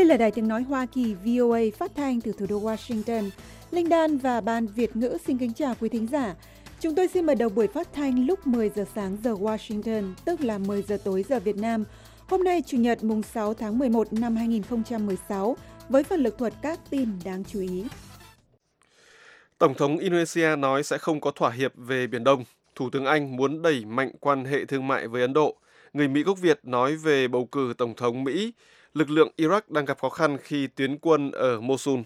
Đây là Đài Tiếng Nói Hoa Kỳ VOA phát thanh từ thủ đô Washington. Linh Đan và Ban Việt ngữ xin kính chào quý thính giả. Chúng tôi xin mở đầu buổi phát thanh lúc 10 giờ sáng giờ Washington, tức là 10 giờ tối giờ Việt Nam. Hôm nay Chủ nhật mùng 6 tháng 11 năm 2016 với phần lược thuật các tin đáng chú ý. Tổng thống Indonesia nói sẽ không có thỏa hiệp về Biển Đông. Thủ tướng Anh muốn đẩy mạnh quan hệ thương mại với Ấn Độ. Người Mỹ gốc Việt nói về bầu cử Tổng thống Mỹ. Lực lượng Iraq đang gặp khó khăn khi tiến quân ở Mosul.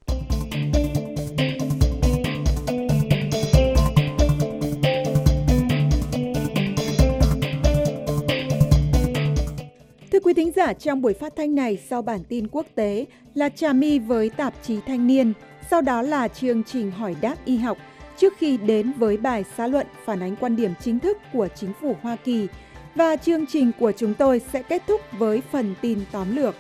Thưa quý thính giả, trong buổi phát thanh này, sau bản tin quốc tế là Trà My với tạp chí Thanh niên, sau đó là chương trình hỏi đáp y học, trước khi đến với bài xã luận phản ánh quan điểm chính thức của chính phủ Hoa Kỳ. Và chương trình của chúng tôi sẽ kết thúc với phần tin tóm lược.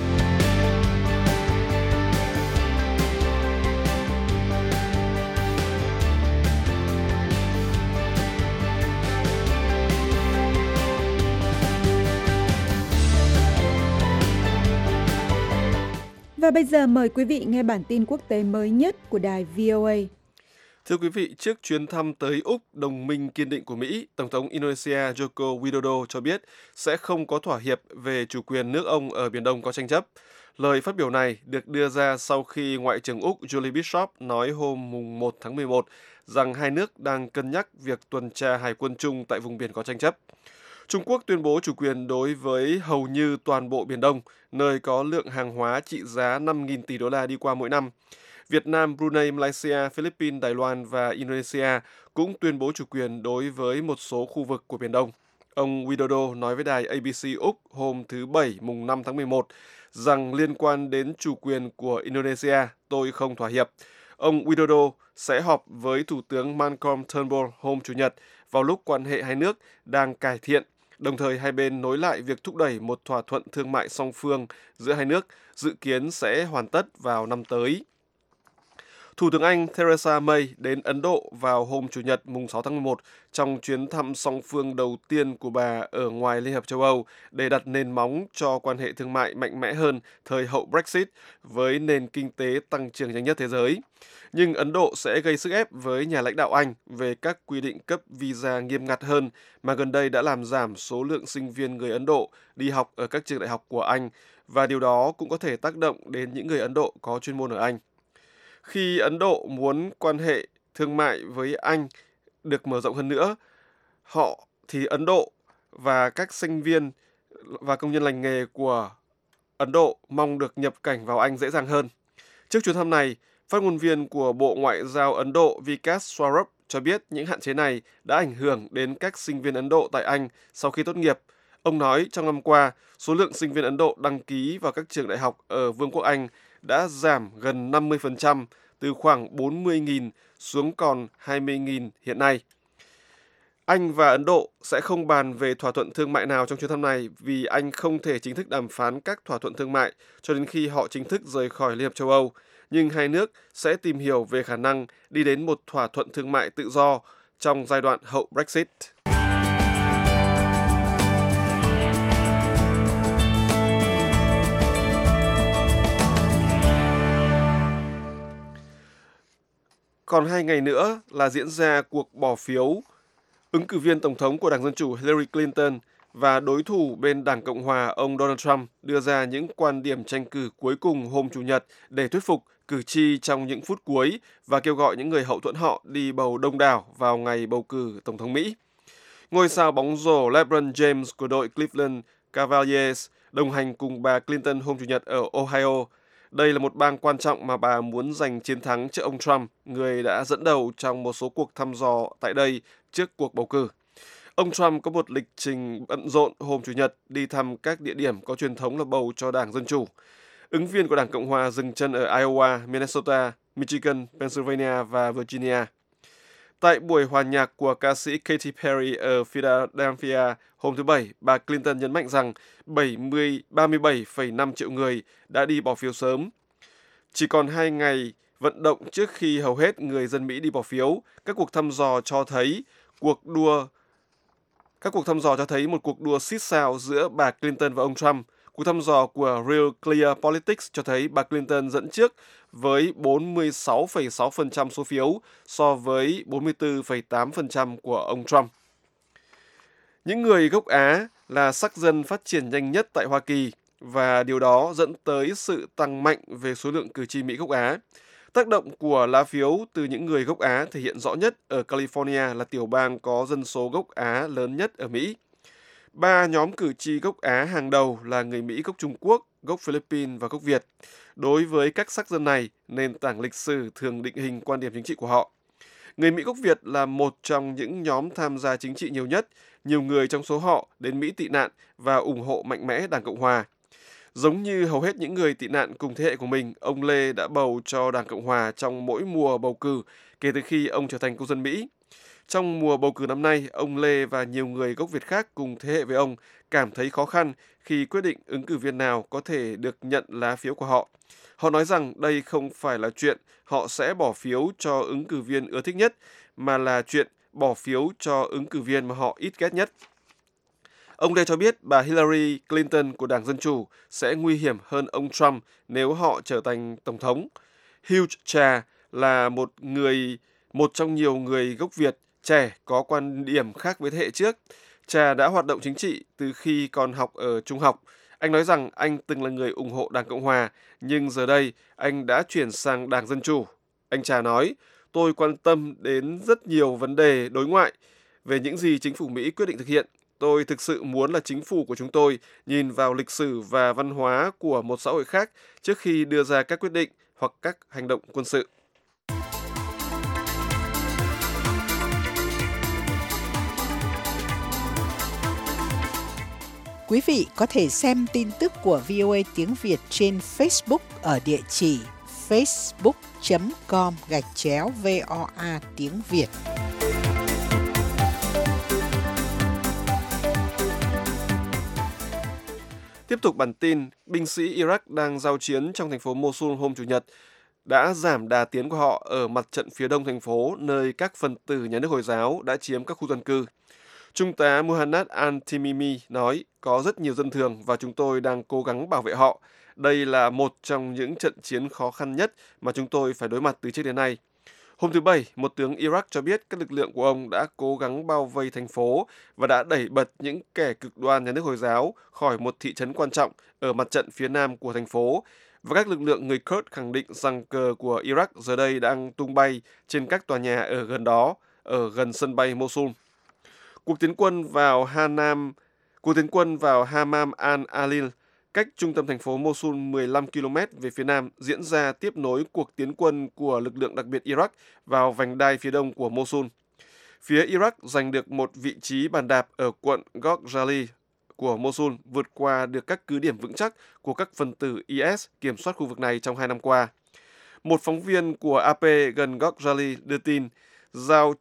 Và bây giờ mời quý vị nghe bản tin quốc tế mới nhất của đài VOA. Thưa quý vị, trước chuyến thăm tới Úc, đồng minh kiên định của Mỹ, Tổng thống Indonesia Joko Widodo cho biết sẽ không có thỏa hiệp về chủ quyền nước ông ở Biển Đông có tranh chấp. Lời phát biểu này được đưa ra sau khi Ngoại trưởng Úc Julie Bishop nói hôm 1 tháng 11 rằng hai nước đang cân nhắc việc tuần tra hải quân chung tại vùng biển có tranh chấp. Trung Quốc tuyên bố chủ quyền đối với hầu như toàn bộ Biển Đông, nơi có lượng hàng hóa trị giá 5.000 tỷ đô la đi qua mỗi năm. Việt Nam, Brunei, Malaysia, Philippines, Đài Loan và Indonesia cũng tuyên bố chủ quyền đối với một số khu vực của Biển Đông. Ông Widodo nói với đài ABC Úc hôm thứ Bảy mùng 5 tháng 11 rằng liên quan đến chủ quyền của Indonesia, tôi không thỏa hiệp. Ông Widodo sẽ họp với Thủ tướng Malcolm Turnbull hôm Chủ nhật vào lúc quan hệ hai nước đang cải thiện, đồng thời hai bên nối lại việc thúc đẩy một thỏa thuận thương mại song phương giữa hai nước, dự kiến sẽ hoàn tất vào năm tới. Thủ tướng Anh Theresa May đến Ấn Độ vào hôm Chủ nhật mùng 6 tháng 11 trong chuyến thăm song phương đầu tiên của bà ở ngoài Liên hợp châu Âu để đặt nền móng cho quan hệ thương mại mạnh mẽ hơn thời hậu Brexit với nền kinh tế tăng trưởng nhanh nhất thế giới. Nhưng Ấn Độ sẽ gây sức ép với nhà lãnh đạo Anh về các quy định cấp visa nghiêm ngặt hơn mà gần đây đã làm giảm số lượng sinh viên người Ấn Độ đi học ở các trường đại học của Anh, và điều đó cũng có thể tác động đến những người Ấn Độ có chuyên môn ở Anh. Khi Ấn Độ muốn quan hệ thương mại với Anh được mở rộng hơn nữa, Ấn Độ và các sinh viên và công nhân lành nghề của Ấn Độ mong được nhập cảnh vào Anh dễ dàng hơn. Trước chuyến thăm này, phát ngôn viên của Bộ Ngoại giao Ấn Độ Vikas Swarup cho biết những hạn chế này đã ảnh hưởng đến các sinh viên Ấn Độ tại Anh sau khi tốt nghiệp. Ông nói trong năm qua, số lượng sinh viên Ấn Độ đăng ký vào các trường đại học ở Vương quốc Anh đã giảm gần 50%, từ khoảng 40.000 xuống còn 20.000 hiện nay. Anh và Ấn Độ sẽ không bàn về thỏa thuận thương mại nào trong chuyến thăm này vì Anh không thể chính thức đàm phán các thỏa thuận thương mại cho đến khi họ chính thức rời khỏi Liên hợp châu Âu. Nhưng hai nước sẽ tìm hiểu về khả năng đi đến một thỏa thuận thương mại tự do trong giai đoạn hậu Brexit. Còn 2 ngày nữa là diễn ra cuộc bỏ phiếu. Ứng cử viên Tổng thống của Đảng Dân Chủ Hillary Clinton và đối thủ bên Đảng Cộng Hòa ông Donald Trump đưa ra những quan điểm tranh cử cuối cùng hôm Chủ nhật để thuyết phục cử tri trong những phút cuối và kêu gọi những người hậu thuẫn họ đi bầu đông đảo vào ngày bầu cử Tổng thống Mỹ. Ngôi sao bóng rổ LeBron James của đội Cleveland Cavaliers đồng hành cùng bà Clinton hôm Chủ nhật ở Ohio. Đây là một bang quan trọng mà bà muốn giành chiến thắng trước ông Trump, người đã dẫn đầu trong một số cuộc thăm dò tại đây trước cuộc bầu cử. Ông Trump có một lịch trình bận rộn hôm Chủ nhật đi thăm các địa điểm có truyền thống là bầu cho Đảng Dân Chủ. Ứng viên của Đảng Cộng Hòa dừng chân ở Iowa, Minnesota, Michigan, Pennsylvania và Virginia. Tại buổi hòa nhạc của ca sĩ Katy Perry ở Philadelphia hôm thứ Bảy, bà Clinton nhấn mạnh rằng 37,5 triệu người đã đi bỏ phiếu sớm. Chỉ còn 2 ngày vận động trước khi hầu hết người dân Mỹ đi bỏ phiếu, các cuộc thăm dò cho thấy một cuộc đua xít sao giữa bà Clinton và ông Trump. Cuộc thăm dò của Real Clear Politics cho thấy bà Clinton dẫn trước với 46,6% số phiếu so với 44,8% của ông Trump. Những người gốc Á là sắc dân phát triển nhanh nhất tại Hoa Kỳ và điều đó dẫn tới sự tăng mạnh về số lượng cử tri Mỹ gốc Á. Tác động của lá phiếu từ những người gốc Á thể hiện rõ nhất ở California là tiểu bang có dân số gốc Á lớn nhất ở Mỹ. 3 nhóm cử tri gốc Á hàng đầu là người Mỹ gốc Trung Quốc, gốc Philippines và gốc Việt. Đối với các sắc dân này, nền tảng lịch sử thường định hình quan điểm chính trị của họ. Người Mỹ gốc Việt là một trong những nhóm tham gia chính trị nhiều nhất, nhiều người trong số họ đến Mỹ tị nạn và ủng hộ mạnh mẽ Đảng Cộng Hòa. Giống như hầu hết những người tị nạn cùng thế hệ của mình, ông Lê đã bầu cho Đảng Cộng Hòa trong mỗi mùa bầu cử kể từ khi ông trở thành công dân Mỹ. Trong mùa bầu cử năm nay, ông Lê và nhiều người gốc Việt khác cùng thế hệ với ông cảm thấy khó khăn khi quyết định ứng cử viên nào có thể được nhận lá phiếu của họ. Họ nói rằng đây không phải là chuyện họ sẽ bỏ phiếu cho ứng cử viên ưa thích nhất, mà là chuyện bỏ phiếu cho ứng cử viên mà họ ít ghét nhất. Ông Lê cho biết bà Hillary Clinton của Đảng Dân Chủ sẽ nguy hiểm hơn ông Trump nếu họ trở thành Tổng thống. Hugh Cha là một trong nhiều người gốc Việt trẻ có quan điểm khác với thế hệ trước. Cha đã hoạt động chính trị từ khi còn học ở trung học. Anh nói rằng anh từng là người ủng hộ Đảng Cộng Hòa, nhưng giờ đây anh đã chuyển sang Đảng Dân Chủ. Anh Cha nói, tôi quan tâm đến rất nhiều vấn đề đối ngoại về những gì chính phủ Mỹ quyết định thực hiện. Tôi thực sự muốn là chính phủ của chúng tôi nhìn vào lịch sử và văn hóa của một xã hội khác trước khi đưa ra các quyết định hoặc các hành động quân sự. Quý vị có thể xem tin tức của VOA tiếng Việt trên Facebook ở địa chỉ facebook.com/VOA tiếng Việt. Tiếp tục bản tin, binh sĩ Iraq đang giao chiến trong thành phố Mosul hôm Chủ nhật đã giảm đà tiến của họ ở mặt trận phía đông thành phố, nơi các phần tử nhà nước Hồi giáo đã chiếm các khu dân cư. Trung tá Muhannad al-Timimi nói, có rất nhiều dân thường và chúng tôi đang cố gắng bảo vệ họ. Đây là một trong những trận chiến khó khăn nhất mà chúng tôi phải đối mặt từ trước đến nay. Hôm thứ Bảy, một tướng Iraq cho biết các lực lượng của ông đã cố gắng bao vây thành phố và đã đẩy bật những kẻ cực đoan nhà nước Hồi giáo khỏi một thị trấn quan trọng ở mặt trận phía nam của thành phố. Và các lực lượng người Kurd khẳng định rằng cờ của Iraq giờ đây đang tung bay trên các tòa nhà ở gần đó, ở gần sân bay Mosul. Cuộc tiến quân vào Hammam al-Alil, cách trung tâm thành phố Mosul 15 km về phía nam, diễn ra tiếp nối cuộc tiến quân của lực lượng đặc biệt Iraq vào vành đai phía đông của Mosul. Phía Iraq giành được một vị trí bàn đạp ở quận Ghorjali của Mosul, vượt qua được các cứ điểm vững chắc của các phần tử IS kiểm soát khu vực này trong 2 năm qua. Một phóng viên của AP gần Ghorjali đưa tin giao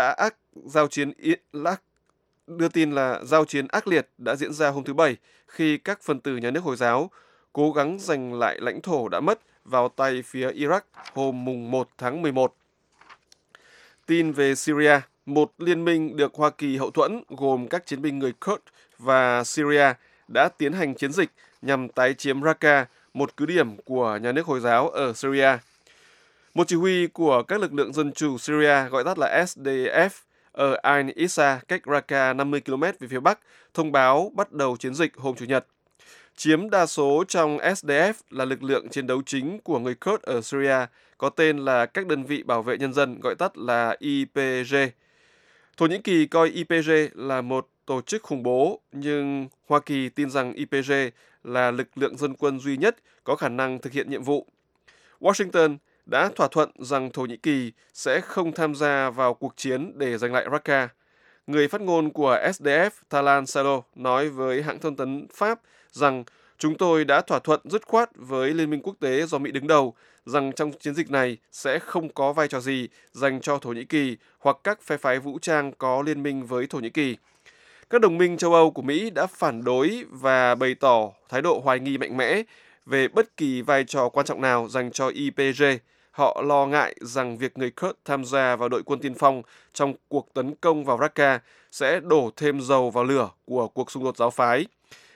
chiến ác liệt đã diễn ra hôm thứ Bảy khi các phần tử nhà nước Hồi giáo cố gắng giành lại lãnh thổ đã mất vào tay phía Iraq hôm mùng 1 tháng 11. Tin về Syria, một liên minh được Hoa Kỳ hậu thuẫn gồm các chiến binh người Kurd và Syria đã tiến hành chiến dịch nhằm tái chiếm Raqqa, một cứ điểm của nhà nước Hồi giáo ở Syria. Một chỉ huy của các lực lượng dân chủ Syria, gọi tắt là SDF, ở Ain Issa, cách Raqqa 50 km về phía bắc, thông báo bắt đầu chiến dịch hôm Chủ nhật. Chiếm đa số trong SDF là lực lượng chiến đấu chính của người Kurd ở Syria, có tên là các đơn vị bảo vệ nhân dân, gọi tắt là YPG. Thổ Nhĩ Kỳ coi YPG là một tổ chức khủng bố, nhưng Hoa Kỳ tin rằng YPG là lực lượng dân quân duy nhất có khả năng thực hiện nhiệm vụ. Washington đã thỏa thuận rằng Thổ Nhĩ Kỳ sẽ không tham gia vào cuộc chiến để giành lại Raqqa. Người phát ngôn của SDF Talan Salo nói với hãng thông tấn Pháp rằng chúng tôi đã thỏa thuận dứt khoát với Liên minh quốc tế do Mỹ đứng đầu rằng trong chiến dịch này sẽ không có vai trò gì dành cho Thổ Nhĩ Kỳ hoặc các phe phái vũ trang có liên minh với Thổ Nhĩ Kỳ. Các đồng minh châu Âu của Mỹ đã phản đối và bày tỏ thái độ hoài nghi mạnh mẽ về bất kỳ vai trò quan trọng nào dành cho YPG. Họ lo ngại rằng việc người Kurd tham gia vào đội quân tiên phong trong cuộc tấn công vào Raqqa sẽ đổ thêm dầu vào lửa của cuộc xung đột giáo phái.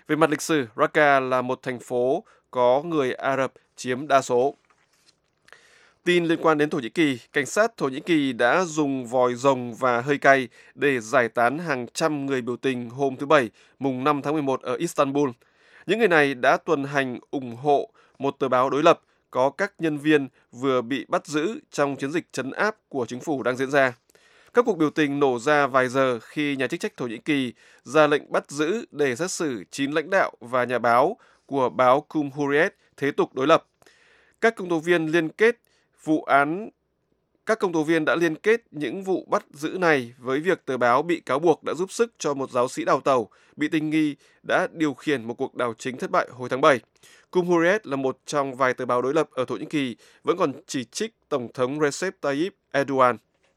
Về mặt lịch sử, Raqqa là một thành phố có người Ả Rập chiếm đa số. Tin liên quan đến Thổ Nhĩ Kỳ, cảnh sát Thổ Nhĩ Kỳ đã dùng vòi rồng và hơi cay để giải tán hàng trăm người biểu tình hôm thứ Bảy, mùng 5 tháng 11 ở Istanbul. Những người này đã tuần hành ủng hộ một tờ báo đối lập có các nhân viên vừa bị bắt giữ trong chiến dịch trấn áp của chính phủ đang diễn ra. Các cuộc biểu tình nổ ra vài giờ khi nhà chức trách Thổ Nhĩ Kỳ ra lệnh bắt giữ để xét xử 9 lãnh đạo và nhà báo của báo Cumhuriyet thế tục đối lập. Các công tố viên liên kết vụ án Các công tố viên đã liên kết những vụ bắt giữ này với việc tờ báo bị cáo buộc đã giúp sức cho một giáo sĩ đào tẩu bị tình nghi đã điều khiển một cuộc đảo chính thất bại hồi tháng 7. Cumhuriyet là một trong vài tờ báo đối lập ở Thổ Nhĩ Kỳ vẫn còn chỉ trích Tổng thống Recep Tayyip Erdogan.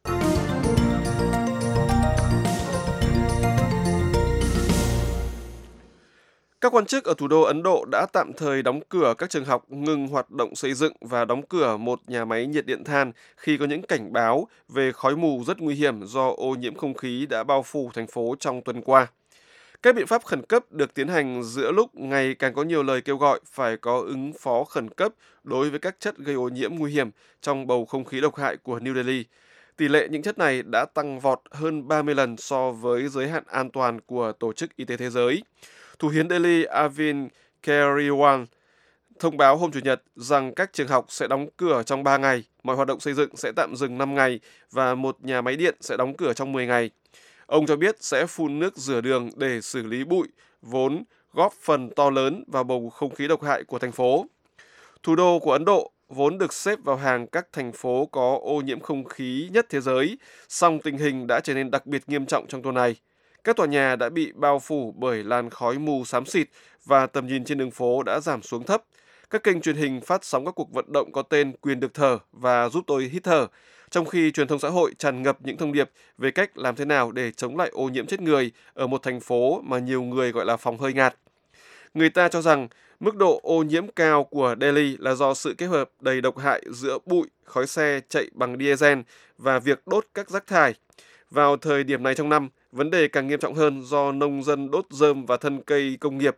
Các quan chức ở thủ đô Ấn Độ đã tạm thời đóng cửa các trường học, ngừng hoạt động xây dựng và đóng cửa một nhà máy nhiệt điện than khi có những cảnh báo về khói mù rất nguy hiểm do ô nhiễm không khí đã bao phủ thành phố trong tuần qua. Các biện pháp khẩn cấp được tiến hành giữa lúc ngày càng có nhiều lời kêu gọi phải có ứng phó khẩn cấp đối với các chất gây ô nhiễm nguy hiểm trong bầu không khí độc hại của New Delhi. Tỷ lệ những chất này đã tăng vọt hơn 30 lần so với giới hạn an toàn của Tổ chức Y tế Thế giới. Thủ hiến Delhi Arvind Kejriwal thông báo hôm Chủ nhật rằng các trường học sẽ đóng cửa trong 3 ngày, mọi hoạt động xây dựng sẽ tạm dừng 5 ngày và một nhà máy điện sẽ đóng cửa trong 10 ngày. Ông cho biết sẽ phun nước rửa đường để xử lý bụi, vốn góp phần to lớn vào bầu không khí độc hại của thành phố. Thủ đô của Ấn Độ vốn được xếp vào hàng các thành phố có ô nhiễm không khí nhất thế giới, song tình hình đã trở nên đặc biệt nghiêm trọng trong tuần này. Các tòa nhà đã bị bao phủ bởi làn khói mù xám xịt và tầm nhìn trên đường phố đã giảm xuống thấp. Các kênh truyền hình phát sóng các cuộc vận động có tên Quyền được thở và Giúp tôi hít thở, trong khi truyền thông xã hội tràn ngập những thông điệp về cách làm thế nào để chống lại ô nhiễm chết người ở một thành phố mà nhiều người gọi là phòng hơi ngạt. Người ta cho rằng mức độ ô nhiễm cao của Delhi là do sự kết hợp đầy độc hại giữa bụi, khói xe chạy bằng diesel và việc đốt các rác thải. Vào thời điểm này trong năm, vấn đề càng nghiêm trọng hơn do nông dân đốt rơm và thân cây công nghiệp.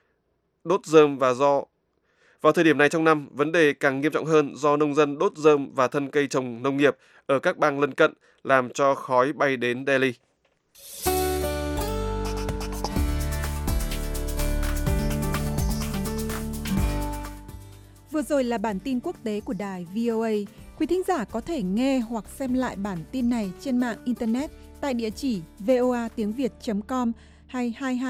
Vào thời điểm này trong năm, vấn đề càng nghiêm trọng hơn do nông dân đốt rơm và thân cây trồng nông nghiệp ở các bang lân cận làm cho khói bay đến Delhi. Vừa rồi là bản tin quốc tế của đài VOA. Quý thính giả có thể nghe hoặc xem lại bản tin này trên mạng Internet tại địa chỉ voatiengviet.com hay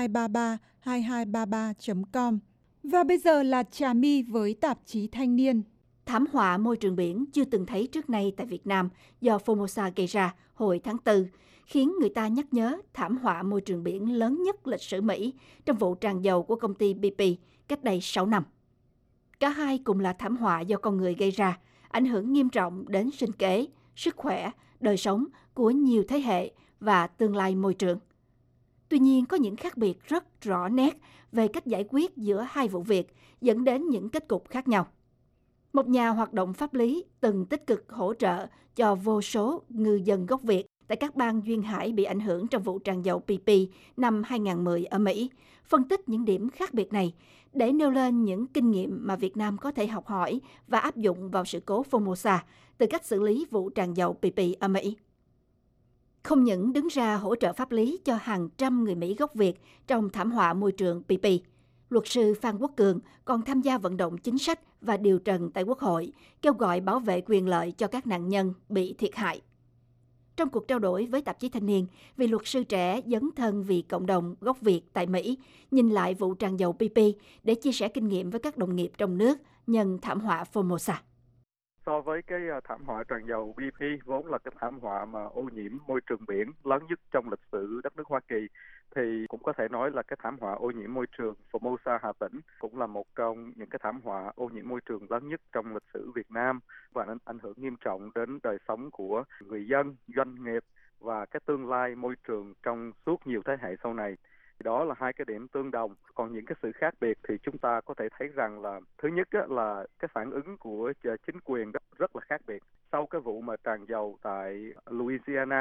2233 com. Và bây giờ là Trà My với tạp chí Thanh niên. Thảm họa môi trường biển chưa từng thấy trước nay tại Việt Nam do Formosa gây ra hồi tháng 4, khiến người ta nhắc nhớ thảm họa môi trường biển lớn nhất lịch sử Mỹ trong vụ tràn dầu của công ty BP cách đây 6 năm. Cả hai cùng là thảm họa do con người gây ra, ảnh hưởng nghiêm trọng đến sinh kế, sức khỏe, đời sống của nhiều thế hệ và tương lai môi trường. Tuy nhiên, có những khác biệt rất rõ nét về cách giải quyết giữa hai vụ việc, dẫn đến những kết cục khác nhau. Một nhà hoạt động pháp lý từng tích cực hỗ trợ cho vô số ngư dân gốc Việt tại các bang duyên hải bị ảnh hưởng trong vụ tràn dầu BP năm 2010 ở Mỹ, phân tích những điểm khác biệt này để nêu lên những kinh nghiệm mà Việt Nam có thể học hỏi và áp dụng vào sự cố Formosa từ cách xử lý vụ tràn dầu BP ở Mỹ. Không những đứng ra hỗ trợ pháp lý cho hàng trăm người Mỹ gốc Việt trong thảm họa môi trường BP, luật sư Phan Quốc Cường còn tham gia vận động chính sách và điều trần tại Quốc hội, kêu gọi bảo vệ quyền lợi cho các nạn nhân bị thiệt hại. Trong cuộc trao đổi với tạp chí Thanh niên, vị luật sư trẻ dấn thân vì cộng đồng gốc Việt tại Mỹ nhìn lại vụ tràn dầu BP để chia sẻ kinh nghiệm với các đồng nghiệp trong nước nhân thảm họa Formosa. So với cái thảm họa tràn dầu BP vốn là cái thảm họa mà ô nhiễm môi trường biển lớn nhất trong lịch sử đất nước Hoa Kỳ, thì cũng có thể nói là cái thảm họa ô nhiễm môi trường Formosa Hà Tĩnh cũng là một trong những cái thảm họa ô nhiễm môi trường lớn nhất trong lịch sử Việt Nam và ảnh hưởng nghiêm trọng đến đời sống của người dân, doanh nghiệp và cái tương lai môi trường trong suốt nhiều thế hệ sau này. Đó là hai cái điểm tương đồng. Còn những cái sự khác biệt thì chúng ta có thể thấy rằng là thứ nhất là cái phản ứng của chính quyền rất là khác biệt. Sau cái vụ mà tràn dầu tại Louisiana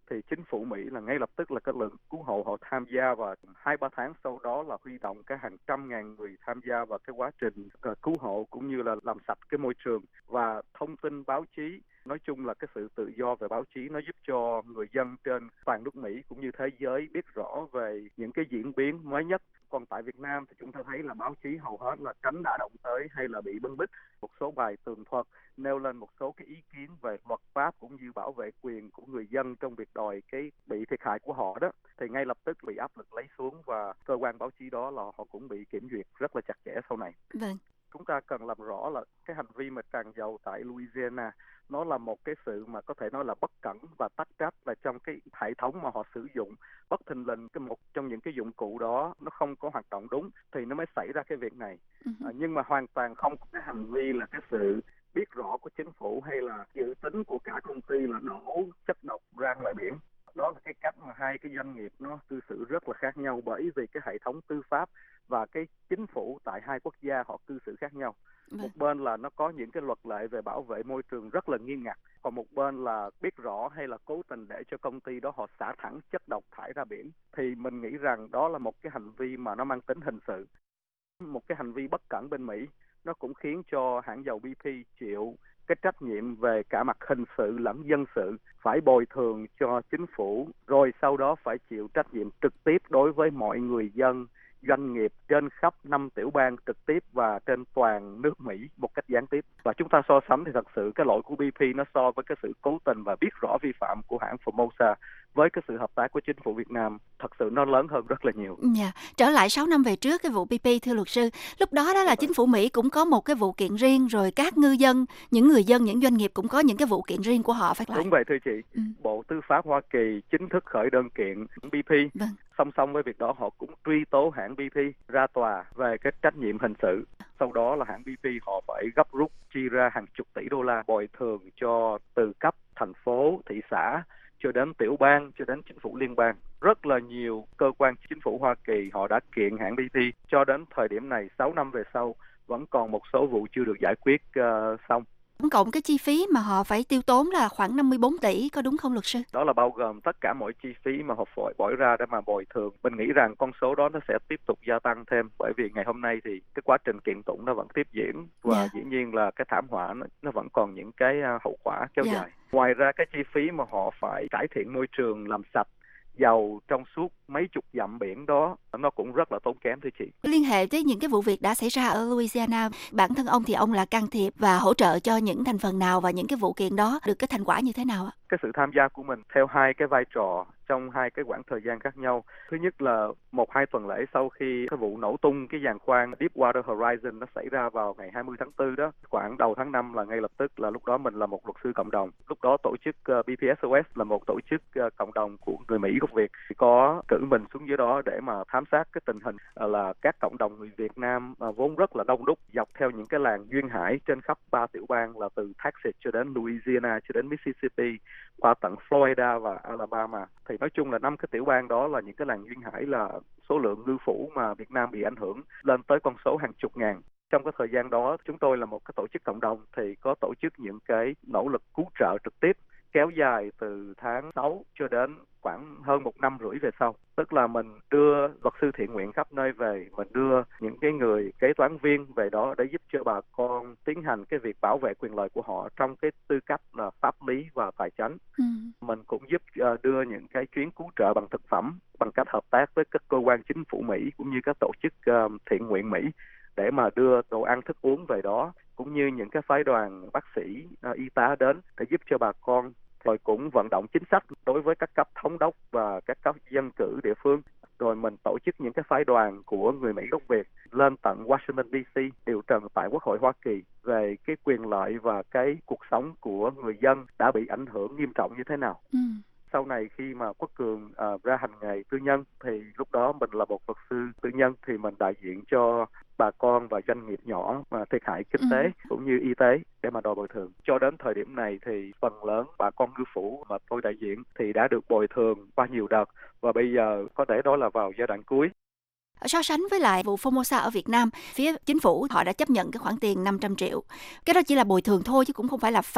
thì chính phủ Mỹ là ngay lập tức là các lực cứu hộ họ tham gia, và 2-3 tháng sau đó là huy động cái hàng trăm ngàn người tham gia vào cái quá trình cứu hộ cũng như là làm sạch cái môi trường. Và thông tin báo chí, nói chung là cái sự tự do về báo chí nó giúp cho người dân trên toàn nước Mỹ cũng như thế giới biết rõ về những cái diễn biến mới nhất. Còn tại Việt Nam thì chúng ta thấy là báo chí hầu hết là tránh đả động tới hay là bị bưng bít. Một số bài tường thuật nêu lên một số cái ý kiến về luật pháp cũng như bảo vệ quyền của người dân trong việc đòi cái bị thiệt hại của họ đó, thì ngay lập tức bị áp lực lấy xuống, và cơ quan báo chí đó là họ cũng bị kiểm duyệt rất là chặt chẽ sau này. Vâng. Chúng ta cần làm rõ là cái hành vi mà tràn dầu tại Louisiana nó là một cái sự mà có thể nói là bất cẩn và tắc trách, và trong cái hệ thống mà họ sử dụng bất thình lình một trong những cái dụng cụ đó nó không có hoạt động đúng thì nó mới xảy ra cái việc này. Nhưng mà hoàn toàn không có cái hành vi là cái sự biết rõ của chính phủ hay là dự tính của cả công ty là đổ chất độc ra ngoài biển. Đó là cái cách mà hai cái doanh nghiệp nó cư xử rất là khác nhau, bởi vì cái hệ thống tư pháp và cái chính phủ tại hai quốc gia họ cư xử khác nhau. Một bên là nó có những cái luật lệ về bảo vệ môi trường rất là nghiêm ngặt, còn một bên là biết rõ hay là cố tình để cho công ty đó họ xả thẳng chất độc thải ra biển. Thì mình nghĩ rằng đó là một cái hành vi mà nó mang tính hình sự. Một cái hành vi bất cẩn bên Mỹ nó cũng khiến cho hãng dầu BP chịu cái trách nhiệm về cả mặt hình sự lẫn dân sự, phải bồi thường cho chính phủ, rồi sau đó phải chịu trách nhiệm trực tiếp đối với mọi người dân, doanh nghiệp trên khắp 5 tiểu bang trực tiếp và trên toàn nước Mỹ một cách gián tiếp. Và chúng ta so sánh thì thật sự cái lỗi của BP nó so với cái sự cố tình và biết rõ vi phạm của hãng Formosa với cái sự hợp tác của chính phủ Việt Nam thật sự nó lớn hơn rất là nhiều. Trở lại 6 năm về trước cái vụ BP, thưa luật sư, lúc đó là chính phủ Mỹ cũng có một cái vụ kiện riêng, rồi các ngư dân, những người dân, những doanh nghiệp cũng có những cái vụ kiện riêng của họ, phải không? Đúng vậy thưa chị. Bộ Tư pháp Hoa Kỳ chính thức khởi đơn kiện BP. Song song với việc đó họ cũng truy tố hãng BP ra tòa về cái trách nhiệm hình sự. Sau đó là hãng BP họ phải gấp rút chi ra hàng chục tỷ đô la bồi thường cho từ cấp thành phố, thị xã cho đến tiểu bang, cho đến chính phủ liên bang. Rất là nhiều cơ quan chính phủ Hoa Kỳ họ đã kiện hãng BP. Cho đến thời điểm này, 6 năm về sau, vẫn còn một số vụ chưa được giải quyết xong. Tổng cộng cái chi phí mà họ phải tiêu tốn là khoảng 54 tỷ, có đúng không luật sư? Đó là bao gồm tất cả mọi chi phí mà họ phải bỏ ra để mà bồi thường. Mình nghĩ rằng con số đó nó sẽ tiếp tục gia tăng thêm, bởi vì ngày hôm nay thì cái quá trình kiện tụng nó vẫn tiếp diễn, và dĩ nhiên là cái thảm họa nó vẫn còn những cái hậu quả kéo dài. Ngoài ra cái chi phí mà họ phải cải thiện môi trường, làm sạch dầu trong suốt mấy chục dặm biển đó, nó cũng rất là tốn kém thưa chị. Liên hệ tới những cái vụ việc đã xảy ra ở Louisiana, bản thân ông thì ông là can thiệp và hỗ trợ cho những thành phần nào, và những cái vụ kiện đó được cái thành quả như thế nào ạ? Cái sự tham gia của mình theo hai cái vai trò trong hai cái quãng thời gian khác nhau. Thứ nhất là 1-2 tuần lễ sau khi cái vụ nổ tung cái giàn khoan Deepwater Horizon nó xảy ra vào ngày 20 tháng 4 đó, khoảng đầu tháng 5 là ngay lập tức là lúc đó mình là một luật sư cộng đồng. Lúc đó tổ chức BPSOS là một tổ chức cộng đồng của người Mỹ gốc Việt, có cử mình xuống dưới đó để mà thám sát cái tình hình là các cộng đồng người Việt Nam vốn rất là đông đúc dọc theo những cái làng duyên hải trên khắp 3 tiểu bang là từ Texas cho đến Louisiana cho đến Mississippi, qua tận Florida và Alabama. Thì nói chung là 5 cái tiểu bang đó là những cái làng duyên hải là số lượng ngư phủ mà Việt Nam bị ảnh hưởng lên tới con số hàng chục ngàn. Trong cái thời gian đó, chúng tôi là một cái tổ chức cộng đồng thì có tổ chức những cái nỗ lực cứu trợ trực tiếp kéo dài từ tháng 6 cho đến khoảng hơn 1 năm rưỡi về sau. Tức là mình đưa luật sư thiện nguyện khắp nơi về, mình đưa những cái người kế toán viên về đó để giúp cho bà con tiến hành cái việc bảo vệ quyền lợi của họ trong cái tư cách là pháp lý và tài chánh. Mình cũng giúp đưa những cái chuyến cứu trợ bằng thực phẩm bằng cách hợp tác với các cơ quan chính phủ Mỹ cũng như các tổ chức thiện nguyện Mỹ để mà đưa đồ ăn thức uống về đó, cũng như những cái phái đoàn bác sĩ, y tá đến để giúp cho bà con. Rồi cũng vận động chính sách đối với các cấp thống đốc và các cấp dân cử địa phương. Rồi mình tổ chức những cái phái đoàn của người Mỹ gốc Việt lên tận Washington DC điều trần tại Quốc hội Hoa Kỳ về cái quyền lợi và cái cuộc sống của người dân đã bị ảnh hưởng nghiêm trọng như thế nào. Sau này khi mà Quốc Cường ra hành nghề tư nhân thì lúc đó mình là một luật sư tư nhân, thì mình đại diện cho bà con và doanh nghiệp nhỏ mà thiệt hại kinh tế cũng như y tế để mà đòi bồi thường. Cho đến thời điểm này thì phần lớn bà con ngư phủ mà tôi đại diện thì đã được bồi thường qua nhiều đợt, và bây giờ có thể nói là vào giai đoạn cuối. So sánh với lại vụ Formosa ở Việt Nam, phía chính phủ họ đã chấp nhận cái khoản tiền 500 triệu. Cái đó chỉ là bồi thường thôi chứ cũng không phải là phạt.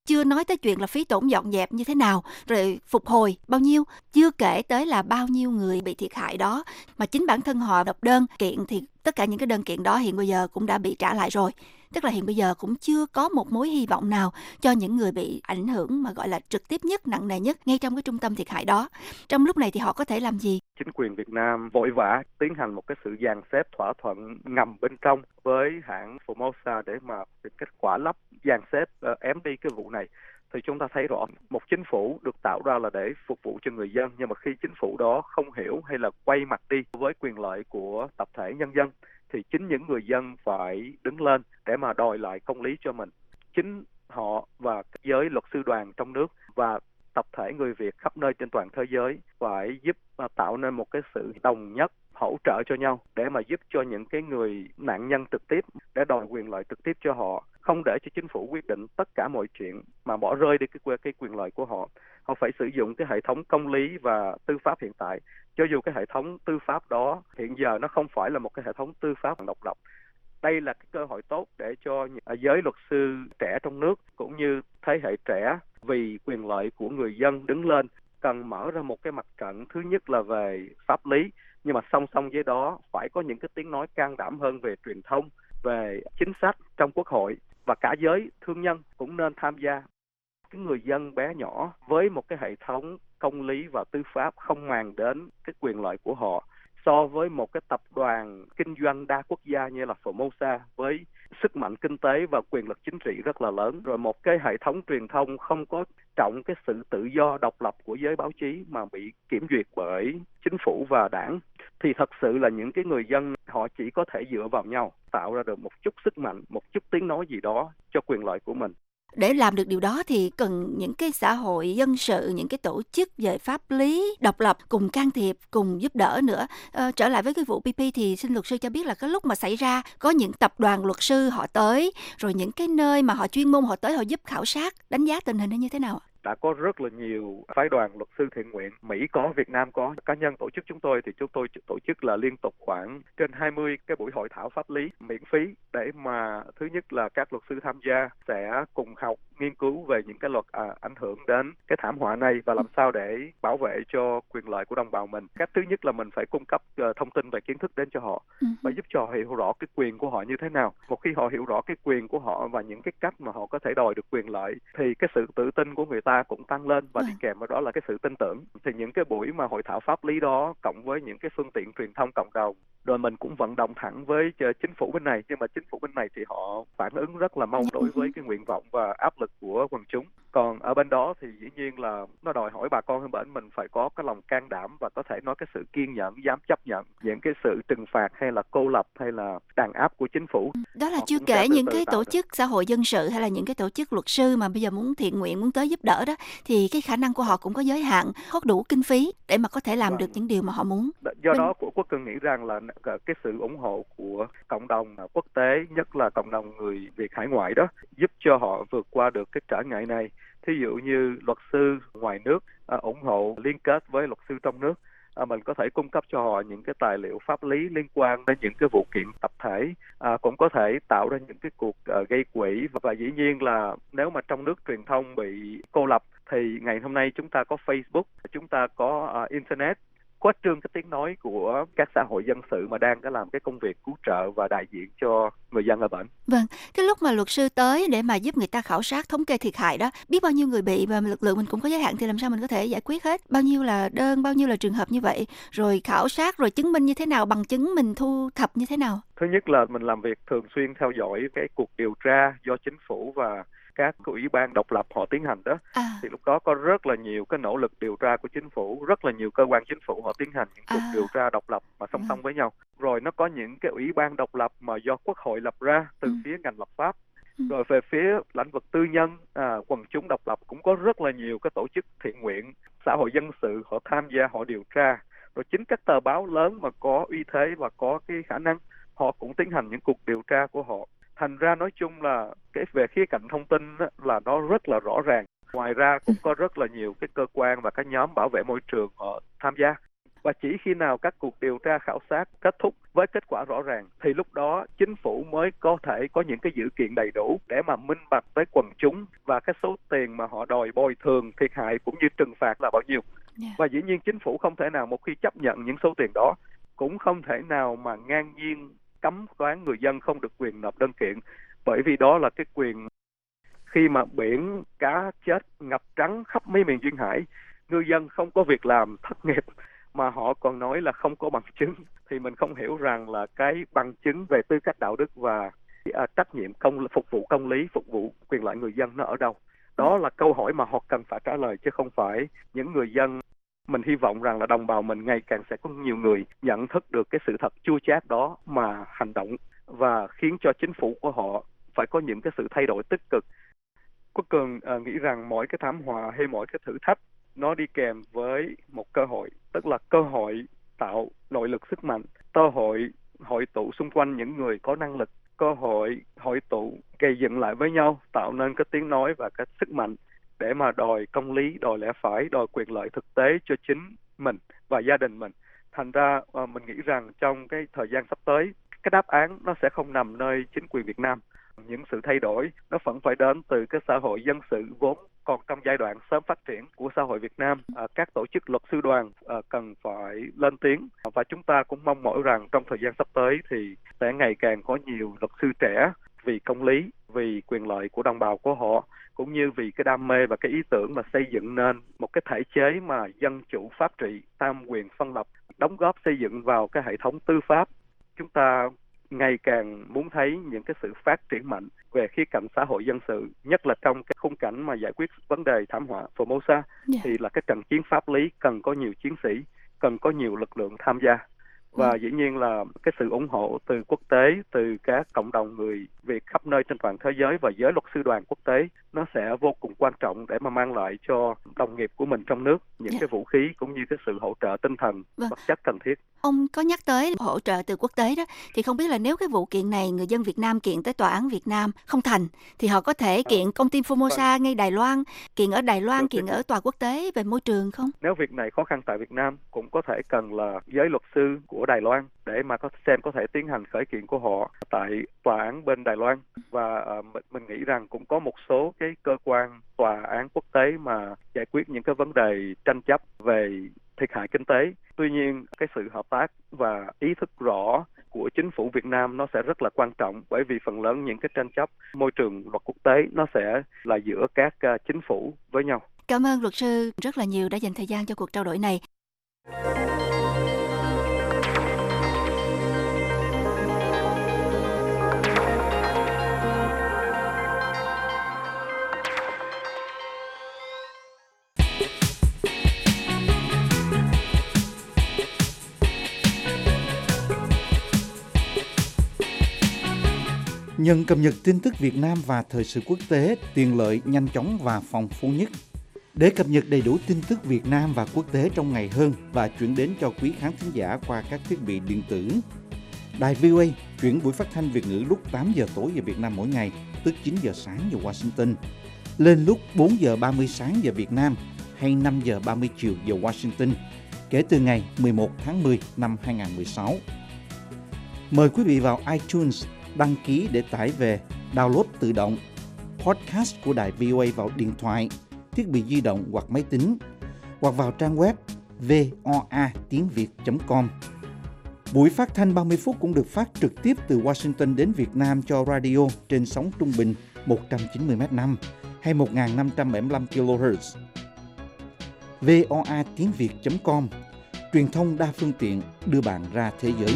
chưa nói tới chuyện là phí tổn dọn dẹp như thế nào, rồi phục hồi bao nhiêu, chưa kể tới là bao nhiêu người bị thiệt hại đó. Mà chính bản thân họ nộp đơn kiện thì tất cả những cái đơn kiện đó hiện bây giờ cũng đã bị trả lại rồi. Tức là hiện bây giờ cũng chưa có một mối hy vọng nào cho những người bị ảnh hưởng mà gọi là trực tiếp nhất, nặng nề nhất ngay trong cái trung tâm thiệt hại đó. Trong lúc này thì họ có thể làm gì? Chính quyền Việt Nam vội vã tiến hành một cái sự dàn xếp thỏa thuận ngầm bên trong với hãng Formosa để mà tìm kết quả lắp dàn xếp ém đi cái vụ này. Thì chúng ta thấy rõ một chính phủ được tạo ra là để phục vụ cho người dân, nhưng mà khi chính phủ đó không hiểu hay là quay mặt đi với quyền lợi của tập thể nhân dân thì chính những người dân phải đứng lên để mà đòi lại công lý cho mình. Chính họ và giới luật sư đoàn trong nước và tập thể người Việt khắp nơi trên toàn thế giới phải giúp tạo nên một cái sự đồng nhất, hỗ trợ cho nhau để mà giúp cho những cái người nạn nhân trực tiếp để đòi quyền lợi trực tiếp cho họ, không để cho chính phủ quyết định tất cả mọi chuyện mà bỏ rơi đi cái quyền lợi của họ. Họ phải sử dụng cái hệ thống công lý và tư pháp hiện tại, cho dù cái hệ thống tư pháp đó hiện giờ nó không phải là một cái hệ thống tư pháp độc lập. Đây là cái cơ hội tốt để cho giới luật sư trẻ trong nước cũng như thế hệ trẻ vì quyền lợi của người dân đứng lên, cần mở ra một cái mặt trận thứ nhất là về pháp lý, nhưng mà song song với đó phải có những cái tiếng nói can đảm hơn về truyền thông, về chính sách trong quốc hội, và cả giới thương nhân cũng nên tham gia. Cái người dân bé nhỏ với một cái hệ thống công lý và tư pháp không màng đến cái quyền lợi của họ, so với một cái tập đoàn kinh doanh đa quốc gia như là Formosa với sức mạnh kinh tế và quyền lực chính trị rất là lớn, rồi một cái hệ thống truyền thông không có trọng cái sự tự do độc lập của giới báo chí mà bị kiểm duyệt bởi chính phủ và đảng, thì thật sự là những cái người dân họ chỉ có thể dựa vào nhau tạo ra được một chút sức mạnh, một chút tiếng nói gì đó cho quyền lợi của mình. Để làm được điều đó thì cần những cái xã hội dân sự, những cái tổ chức về pháp lý độc lập cùng can thiệp, cùng giúp đỡ nữa. Trở lại với cái vụ PP thì xin luật sư cho biết là cái lúc mà xảy ra có những tập đoàn luật sư họ tới, rồi những cái nơi mà họ chuyên môn họ tới họ giúp khảo sát, đánh giá tình hình như thế nào? Đã có rất là nhiều phái đoàn luật sư thiện nguyện, Mỹ có, Việt Nam có. Cá nhân tổ chức chúng tôi thì chúng tôi tổ chức là liên tục khoảng trên 20 cái buổi hội thảo pháp lý miễn phí để mà thứ nhất là các luật sư tham gia sẽ cùng học, nghiên cứu về những cái luật ảnh hưởng đến cái thảm họa này và làm sao để bảo vệ cho quyền lợi của đồng bào mình. Cách thứ nhất là mình phải cung cấp thông tin về kiến thức đến cho họ và giúp cho họ hiểu rõ cái quyền của họ như thế nào. Một khi họ hiểu rõ cái quyền của họ và những cái cách mà họ có thể đòi được quyền lợi thì cái sự tự tin của người ta cũng tăng lên, và đi kèm với đó là cái sự tin tưởng. Thì những cái buổi mà hội thảo pháp lý đó cộng với những cái phương tiện truyền thông cộng đồng, rồi mình cũng vận động thẳng với chính phủ bên này, nhưng mà chính phủ bên này thì họ phản ứng rất là mau đối với cái nguyện vọng và áp lực của quần chúng. Còn ở bên đó thì dĩ nhiên là nó đòi hỏi bà con bên mình phải có cái lòng can đảm và có thể nói cái sự kiên nhẫn, dám chấp nhận những cái sự trừng phạt hay là cô lập hay là đàn áp của chính phủ. Đó là chưa kể những cái tổ chức xã hội dân sự hay là những cái tổ chức luật sư mà bây giờ muốn thiện nguyện, muốn tới giúp đỡ đó, thì cái khả năng của họ cũng có giới hạn, không đủ kinh phí để mà có thể làm được những điều mà họ muốn. Do đó của Quốc Cường nghĩ rằng là cái sự ủng hộ của cộng đồng quốc tế, nhất là cộng đồng người Việt hải ngoại đó, giúp cho họ vượt qua được cái trở ngại này. Thí dụ như luật sư ngoài nước ủng hộ liên kết với luật sư trong nước, mình có thể cung cấp cho họ những cái tài liệu pháp lý liên quan đến những cái vụ kiện tập thể, cũng có thể tạo ra những cái cuộc gây quỹ, và dĩ nhiên là nếu mà trong nước truyền thông bị cô lập thì ngày hôm nay chúng ta có Facebook, chúng ta có Internet, khuếch trương cái tiếng nói của các xã hội dân sự mà đang làm cái công việc cứu trợ và đại diện cho người dân ở bển. Vâng, cái lúc mà luật sư tới để mà giúp người ta khảo sát thống kê thiệt hại đó, biết bao nhiêu người bị và lực lượng mình cũng có giới hạn thì làm sao mình có thể giải quyết hết? Bao nhiêu là đơn, bao nhiêu là trường hợp như vậy, rồi khảo sát, rồi chứng minh như thế nào, bằng chứng mình thu thập như thế nào? Thứ nhất là mình làm việc thường xuyên theo dõi cái cuộc điều tra do chính phủ và các ủy ban độc lập họ tiến hành đó, thì lúc đó có rất là nhiều cái nỗ lực điều tra của chính phủ, rất là nhiều cơ quan chính phủ họ tiến hành những cuộc điều tra độc lập mà song song với nhau. Rồi nó có những cái ủy ban độc lập mà do Quốc hội lập ra từ phía ngành lập pháp. Rồi về phía lĩnh vực tư nhân, quần chúng độc lập cũng có rất là nhiều cái tổ chức thiện nguyện, xã hội dân sự họ tham gia, họ điều tra. Rồi chính các tờ báo lớn mà có uy thế và có cái khả năng, họ cũng tiến hành những cuộc điều tra của họ. Thành ra nói chung là cái về khía cạnh thông tin là nó rất là rõ ràng. Ngoài ra cũng có rất là nhiều cái cơ quan và các nhóm bảo vệ môi trường họ tham gia. Và chỉ khi nào các cuộc điều tra khảo sát kết thúc với kết quả rõ ràng thì lúc đó chính phủ mới có thể có những cái dữ kiện đầy đủ để mà minh bạch tới quần chúng và cái số tiền mà họ đòi bồi thường thiệt hại cũng như trừng phạt là bao nhiêu. Và dĩ nhiên chính phủ không thể nào một khi chấp nhận những số tiền đó cũng không thể nào mà ngang nhiên cấm đoán người dân không được quyền nộp đơn kiện, bởi vì đó là cái quyền. Khi mà biển cá chết ngập trắng khắp mấy miền duyên hải, ngư dân không có việc làm, thất nghiệp mà họ còn nói là không có bằng chứng, thì mình không hiểu rằng là cái bằng chứng về tư cách đạo đức và trách nhiệm phục vụ công lý, phục vụ quyền lợi người dân nó ở đâu. Đó là câu hỏi mà họ cần phải trả lời, chứ không phải những người dân. Mình hy vọng rằng là đồng bào mình ngày càng sẽ có nhiều người nhận thức được cái sự thật chua chát đó mà hành động, và khiến cho chính phủ của họ phải có những cái sự thay đổi tích cực. Quốc Cường nghĩ rằng mỗi cái thảm họa hay mỗi cái thử thách nó đi kèm với một cơ hội, tức là cơ hội tạo nội lực sức mạnh, cơ hội hội tụ xung quanh những người có năng lực, cơ hội hội tụ gây dựng lại với nhau, tạo nên cái tiếng nói và cái sức mạnh để mà đòi công lý, đòi lẽ phải, đòi quyền lợi thực tế cho chính mình và gia đình mình. Thành ra mình nghĩ rằng trong cái thời gian sắp tới, cái đáp án nó sẽ không nằm nơi chính quyền Việt Nam. Những sự thay đổi nó vẫn phải đến từ cái xã hội dân sự vốn còn trong giai đoạn sớm phát triển của xã hội Việt Nam. Các tổ chức luật sư đoàn cần phải lên tiếng, và chúng ta cũng mong mỏi rằng trong thời gian sắp tới thì sẽ ngày càng có nhiều luật sư trẻ vì công lý, vì quyền lợi của đồng bào của họ, cũng như vì cái đam mê và cái ý tưởng mà xây dựng nên một cái thể chế mà dân chủ pháp trị, tam quyền phân lập, đóng góp xây dựng vào cái hệ thống tư pháp. Chúng ta ngày càng muốn thấy những cái sự phát triển mạnh về khía cạnh xã hội dân sự, nhất là trong cái khung cảnh mà giải quyết vấn đề thảm họa Formosa, thì là cái trận chiến pháp lý cần có nhiều chiến sĩ, cần có nhiều lực lượng tham gia. Và dĩ nhiên là cái sự ủng hộ từ quốc tế, từ các cộng đồng người Việt khắp nơi trên toàn thế giới và giới luật sư đoàn quốc tế, nó sẽ vô cùng quan trọng để mà mang lại cho đồng nghiệp của mình trong nước những cái vũ khí cũng như cái sự hỗ trợ tinh thần, vật chất cần thiết. Ông có nhắc tới hỗ trợ từ quốc tế đó, thì không biết là nếu cái vụ kiện này người dân Việt Nam kiện tới tòa án Việt Nam không thành, thì họ có thể kiện công ty Formosa ngay Đài Loan, kiện ở Đài Loan, kiện ở tòa quốc tế về môi trường không? Nếu việc này khó khăn tại Việt Nam, cũng có thể cần là giới luật sư của Đài Loan để mà có thể tiến hành khởi kiện của họ tại tòa án bên Đài Loan. Và mình nghĩ rằng cũng có một số cái cơ quan tòa án quốc tế mà giải quyết những cái vấn đề tranh chấp về thiệt hại kinh tế. Tuy nhiên, cái sự hợp tác và ý thức rõ của chính phủ Việt Nam nó sẽ rất là quan trọng, bởi vì phần lớn những cái tranh chấp môi trường luật quốc tế nó sẽ là giữa các chính phủ với nhau. Cảm ơn luật sư rất là nhiều đã dành thời gian cho cuộc trao đổi này. Nhận cập nhật tin tức Việt Nam và thời sự quốc tế tiện lợi, nhanh chóng và phong phú nhất. Để cập nhật đầy đủ tin tức Việt Nam và quốc tế trong ngày hơn và chuyển đến cho quý khán thính giả qua các thiết bị điện tử, Đài VOA chuyển buổi phát thanh Việt ngữ lúc 8 giờ tối giờ Việt Nam mỗi ngày, tức 9 giờ sáng giờ Washington, lên lúc 4 giờ 30 sáng giờ Việt Nam hay 5 giờ 30 chiều giờ Washington, kể từ ngày 11 tháng 10 năm 2016. Mời quý vị vào iTunes đăng ký để tải về, download tự động podcast của Đài VOA vào điện thoại, thiết bị di động hoặc máy tính, hoặc vào trang web voa.tiếng.việt.com. Buổi phát thanh 30 phút cũng được phát trực tiếp từ Washington đến Việt Nam cho radio trên sóng trung bình 190m5 hay 1575 kHz. voa.tiếng.việt.com, truyền thông đa phương tiện đưa bạn ra thế giới.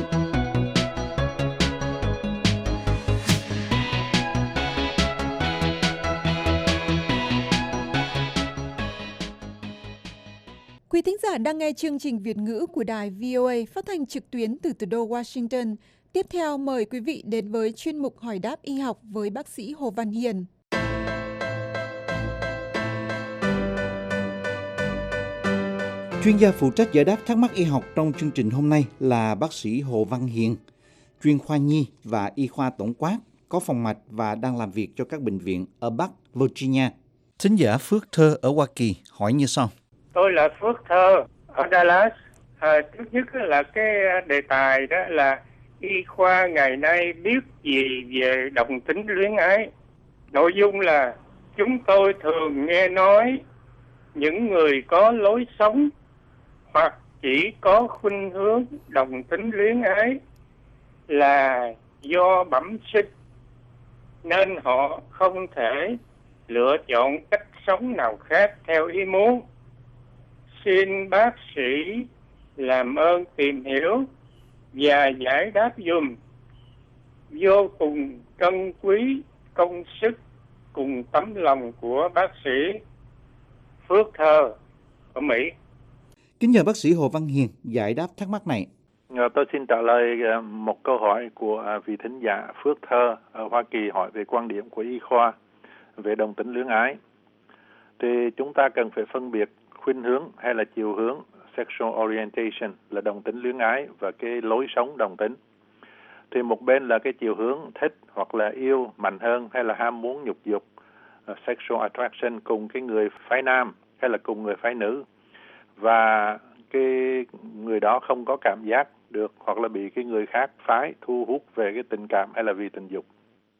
Quý thính giả đang nghe chương trình Việt ngữ của đài VOA phát thanh trực tuyến từ thủ đô Washington. Tiếp theo mời quý vị đến với chuyên mục hỏi đáp y học với bác sĩ Hồ Văn Hiền. Chuyên gia phụ trách giải đáp thắc mắc y học trong chương trình hôm nay là bác sĩ Hồ Văn Hiền, chuyên khoa nhi và y khoa tổng quát, có phòng mạch và đang làm việc cho các bệnh viện ở Bắc Virginia. Thính giả Phước Thơ ở Hoa Kỳ hỏi như sau. Tôi là Phước Thơ ở Dallas. Thứ nhất là cái đề tài đó là y khoa ngày nay biết gì về đồng tính luyến ái. Nội dung là chúng tôi thường nghe nói những người có lối sống hoặc chỉ có khuynh hướng đồng tính luyến ái là do bẩm sinh, nên họ không thể lựa chọn cách sống nào khác theo ý muốn. Xin bác sĩ làm ơn tìm hiểu và giải đáp dùm. Vô cùng trân quý công sức cùng tấm lòng của bác sĩ Phước Thơ ở Mỹ. Kính nhờ bác sĩ Hồ Văn Hiền giải đáp thắc mắc này. Tôi xin trả lời một câu hỏi của vị thính giả Phước Thơ ở Hoa Kỳ hỏi về quan điểm của y khoa về đồng tính luyến ái. Thì chúng ta cần phải phân biệt khuynh hướng hay là chiều hướng sexual orientation là đồng tính luyến ái và cái lối sống đồng tính. Thì một bên là cái chiều hướng thích hoặc là yêu mạnh hơn hay là ham muốn nhục dục, sexual attraction cùng cái người phái nam hay là cùng người phái nữ, và cái người đó không có cảm giác được hoặc là bị cái người khác phái thu hút về cái tình cảm hay là vì tình dục.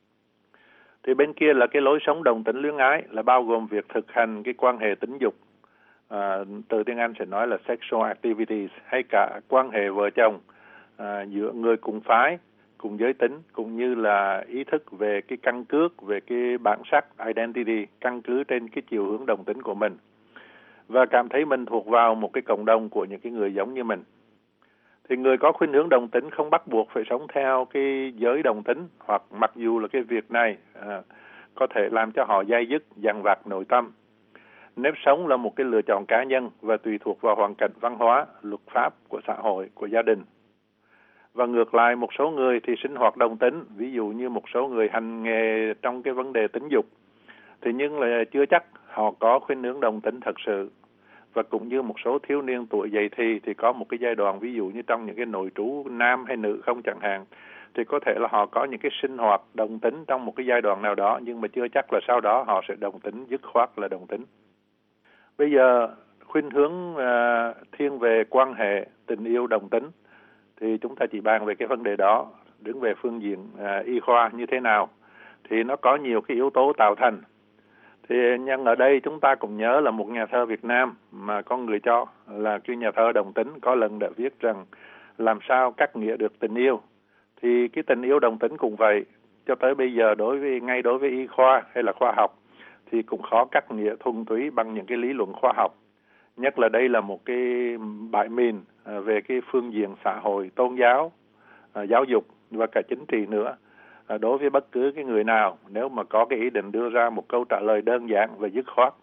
Thì bên kia là cái lối sống đồng tính luyến ái là bao gồm việc thực hành cái quan hệ tính dục, từ tiếng Anh sẽ nói là sexual activities, hay cả quan hệ vợ chồng giữa người cùng phái, cùng giới tính, cũng như là ý thức về cái căn cước, về cái bản sắc identity, căn cứ trên cái chiều hướng đồng tính của mình, và cảm thấy mình thuộc vào một cái cộng đồng của những cái người giống như mình. Thì người có khuynh hướng đồng tính không bắt buộc phải sống theo cái giới đồng tính, hoặc mặc dù là cái việc này có thể làm cho họ day dứt, dằn vặt nội tâm. Nếp sống là một cái lựa chọn cá nhân và tùy thuộc vào hoàn cảnh văn hóa, luật pháp của xã hội, của gia đình. Và ngược lại, một số người thì sinh hoạt đồng tính, ví dụ như một số người hành nghề trong cái vấn đề tính dục, thì nhưng là chưa chắc họ có khuynh hướng đồng tính thật sự. Và cũng như một số thiếu niên tuổi dậy thì có một cái giai đoạn, ví dụ như trong những cái nội trú nam hay nữ không chẳng hạn, thì có thể là họ có những cái sinh hoạt đồng tính trong một cái giai đoạn nào đó, nhưng mà chưa chắc là sau đó họ sẽ đồng tính dứt khoát là đồng tính. Bây giờ khuynh hướng thiên về quan hệ tình yêu đồng tính, thì chúng ta chỉ bàn về cái vấn đề đó, đứng về phương diện y khoa như thế nào, thì nó có nhiều cái yếu tố tạo thành. Thì nhân ở đây chúng ta cũng nhớ là một nhà thơ Việt Nam mà có người cho là cái nhà thơ đồng tính có lần đã viết rằng làm sao cắt nghĩa được tình yêu. Thì cái tình yêu đồng tính cũng vậy, cho tới bây giờ ngay đối với y khoa hay là khoa học thì cũng khó cắt nghĩa thuần túy bằng những cái lý luận khoa học. Nhất là đây là một cái bãi mìn về cái phương diện xã hội, tôn giáo, giáo dục và cả chính trị nữa. Đối với bất cứ cái người nào, nếu mà có cái ý định đưa ra một câu trả lời đơn giản và dứt khoát.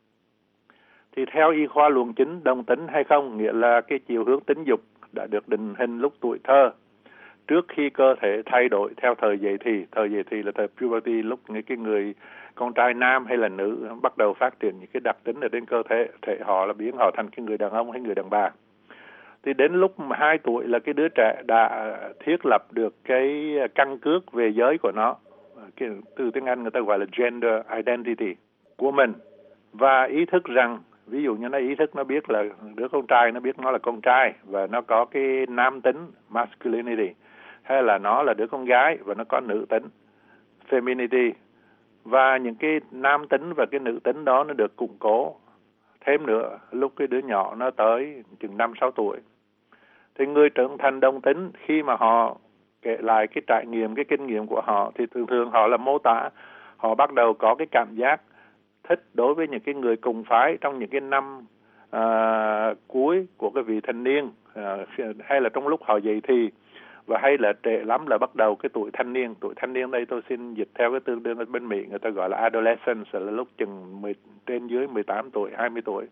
Thì theo y khoa luồng chính, đồng tính hay không nghĩa là cái chiều hướng tính dục đã được định hình lúc tuổi thơ, trước khi cơ thể thay đổi theo thời dậy thì. Thời dậy thì là thời puberty, lúc những cái người con trai nam hay là nữ bắt đầu phát triển những cái đặc tính ở trên cơ thể họ, là biến họ thành cái người đàn ông hay người đàn bà. Thì đến lúc 2 tuổi là cái đứa trẻ đã thiết lập được cái căn cước về giới của nó, từ tiếng Anh người ta gọi là gender identity của mình, và ý thức rằng, ví dụ như nó ý thức nó biết là đứa con trai, nó biết nó là con trai và nó có cái nam tính masculinity, hay là nó là đứa con gái và nó có nữ tính femininity, và những cái nam tính và cái nữ tính đó nó được củng cố thêm nữa lúc cái đứa nhỏ nó tới chừng 5-6 tuổi. Thì người trưởng thành đồng tính khi mà họ kể lại cái trải nghiệm, cái kinh nghiệm của họ, thì thường họ là mô tả họ bắt đầu có cái cảm giác thích đối với những cái người cùng phái trong những cái năm cuối của cái vị thành niên, hay là trong lúc họ dậy thì, và hay là trễ lắm là bắt đầu cái tuổi thanh niên. Tuổi thanh niên đây tôi xin dịch theo cái tương đương ở bên Mỹ người ta gọi là adolescence, là lúc chừng trên dưới 18 tuổi, 20 tuổi.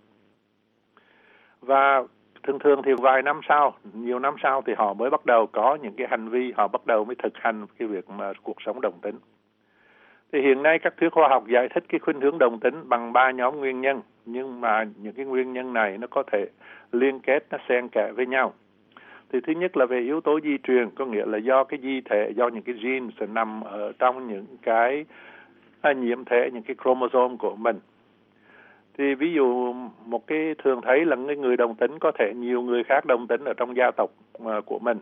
Và thường thì vài năm sau, nhiều năm sau thì họ mới bắt đầu có những cái hành vi, họ bắt đầu mới thực hành cái việc mà cuộc sống đồng tính. Thì hiện nay các thuyết khoa học giải thích cái khuynh hướng đồng tính bằng 3 nhóm nguyên nhân, nhưng mà những cái nguyên nhân này nó có thể liên kết, nó xen kẽ với nhau. Thì thứ nhất là về yếu tố di truyền, có nghĩa là do cái di thể, do những cái gene sẽ nằm ở trong những cái nhiễm thể, những cái chromosome của mình. Thì ví dụ một cái thường thấy là người đồng tính có thể nhiều người khác đồng tính ở trong gia tộc của mình.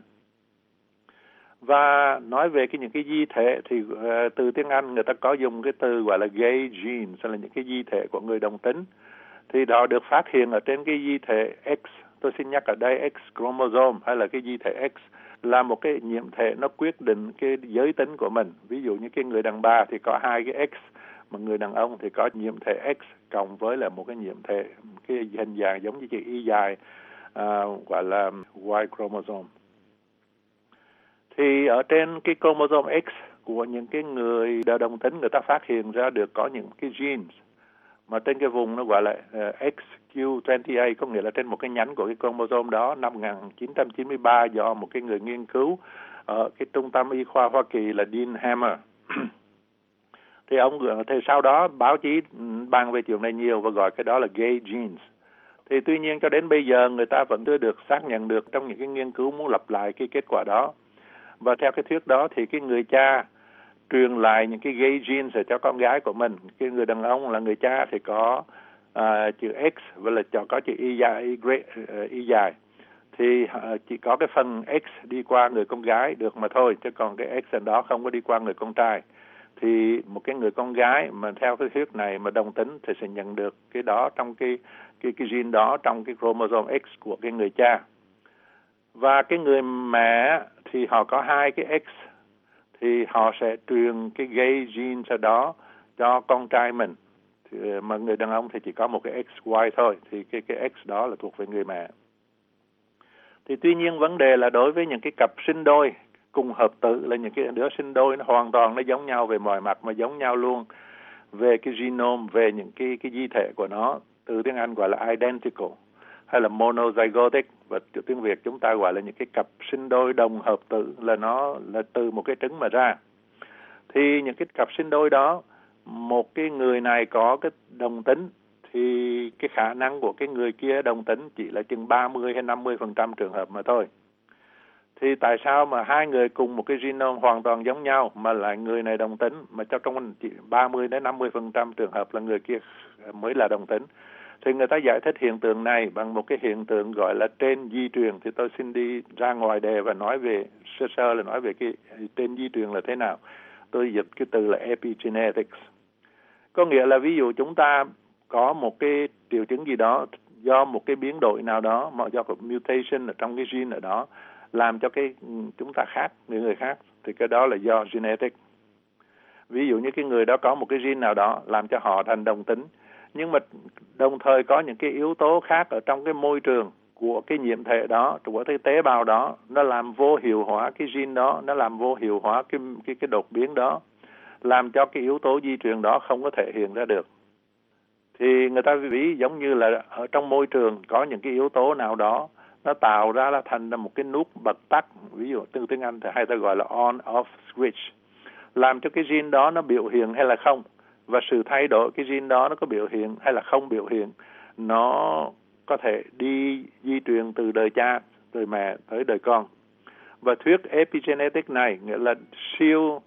Và nói về những cái di thể thì từ tiếng Anh người ta có dùng cái từ gọi là gay genes, là những cái di thể của người đồng tính. Thì đó được phát hiện ở trên cái di thể X, tôi xin nhắc ở đây X chromosome hay là cái di thể X là một cái nhiễm thể nó quyết định cái giới tính của mình. Ví dụ như cái người đàn bà thì có 2 cái X, mà người đàn ông thì có nhiễm thể X cộng với là một cái nhiễm thể, cái hình dạng giống như chữ Y dài, gọi là Y chromosome. Thì ở trên cái chromosome X của những cái người đồng tính, người ta phát hiện ra được có những cái genes mà trên cái vùng nó gọi là XQ28, có nghĩa là trên một cái nhánh của cái chromosome đó năm 1993 do một cái người nghiên cứu ở cái trung tâm y khoa Hoa Kỳ là Dean Hammer. Thì sau đó báo chí bàn về chuyện này nhiều và gọi cái đó là gay genes. Thì tuy nhiên cho đến bây giờ người ta vẫn chưa được xác nhận được trong những cái nghiên cứu muốn lặp lại cái kết quả đó. Và theo cái thuyết đó thì cái người cha truyền lại những cái gay genes cho con gái của mình. Cái người đàn ông là người cha thì có chữ X và là có chữ Y dài. Thì chỉ có cái phần X đi qua người con gái được mà thôi, chứ còn cái X đó không có đi qua người con trai. Thì một cái người con gái mà theo cái thuyết này mà đồng tính thì sẽ nhận được cái đó trong cái gene đó trong cái chromosome X của cái người cha. Và cái người mẹ thì họ có 2 cái X, thì họ sẽ truyền cái gay gene sau đó cho con trai mình. Thì, mà người đàn ông thì chỉ có một cái XY thôi, thì cái X đó là thuộc về người mẹ. Thì tuy nhiên vấn đề là đối với những cái cặp sinh đôi cùng hợp tử, là những cái đứa sinh đôi nó hoàn toàn nó giống nhau về mọi mặt, mà giống nhau luôn về cái genome, về những cái di thể của nó, từ tiếng Anh gọi là identical hay là monozygotic, và tiếng Việt chúng ta gọi là những cái cặp sinh đôi đồng hợp tử, là nó là từ một cái trứng mà ra. Thì những cái cặp sinh đôi đó, một cái người này có cái đồng tính thì cái khả năng của cái người kia đồng tính chỉ là chừng 30 hay 50% trường hợp mà thôi. Thì tại sao mà 2 người cùng một cái genome hoàn toàn giống nhau mà lại người này đồng tính, mà trong chỉ 30 đến 50% trường hợp là người kia mới là đồng tính? Thì người ta giải thích hiện tượng này bằng một cái hiện tượng gọi là trên di truyền. Thì tôi xin đi ra ngoài đề và nói về sơ là nói về cái trên di truyền là thế nào. Tôi dịch cái từ là epigenetics. Có nghĩa là ví dụ chúng ta có một cái triệu chứng gì đó do một cái biến đổi nào đó, mà do một mutation ở trong cái gene ở đó làm cho cái chúng ta khác người khác, thì cái đó là do genetic. Ví dụ như cái người đó có một cái gene nào đó làm cho họ thành đồng tính, nhưng mà đồng thời có những cái yếu tố khác ở trong cái môi trường của cái nhiễm thể đó, của cái tế bào đó, nó làm vô hiệu hóa cái gene đó, nó làm vô hiệu hóa cái đột biến đó, làm cho cái yếu tố di truyền đó không có thể hiện ra được. Thì người ta ví giống như là ở trong môi trường có những cái yếu tố nào đó nó tạo ra là thành một cái nút bật tắt, ví dụ từ tiếng Anh thì hay ta gọi là on-off switch, làm cho cái gene đó nó biểu hiện hay là không. Và sự thay đổi cái gene đó nó có biểu hiện hay là không biểu hiện, nó có thể đi di truyền từ đời cha, đời mẹ tới đời con. Và thuyết epigenetic này nghĩa là siêu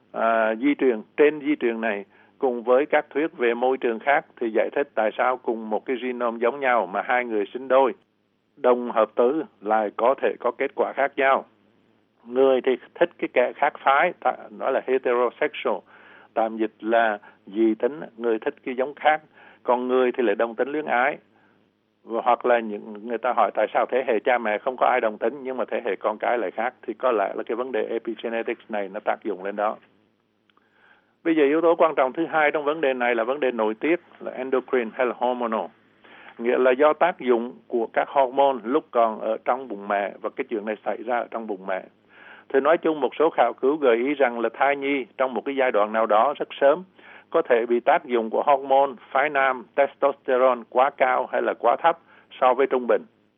di truyền, trên di truyền này, cùng với các thuyết về môi trường khác thì giải thích tại sao cùng một cái genome giống nhau mà 2 người sinh đôi đồng hợp tử lại có thể có kết quả khác nhau. Người thì thích cái kẻ khác phái, nói là heterosexual, tạm dịch là dị tính, người thích cái giống khác. Còn người thì lại đồng tính luyến ái. Hoặc là người ta hỏi tại sao thế hệ cha mẹ không có ai đồng tính nhưng mà thế hệ con cái lại khác, thì có lẽ là cái vấn đề epigenetics này nó tác dụng lên đó. Bây giờ yếu tố quan trọng thứ hai trong vấn đề này là vấn đề nội tiết, là endocrine hay là hormonal. Nghĩa là do tác dụng của các hormone lúc còn ở trong bụng mẹ, và cái chuyện này xảy ra ở trong bụng mẹ. Thì nói chung một số khảo cứu gợi ý rằng là thai nhi trong một cái giai đoạn nào đó rất sớm có thể bị tác dụng của hormone phái nam testosterone quá cao hay là quá thấp so với trung bình.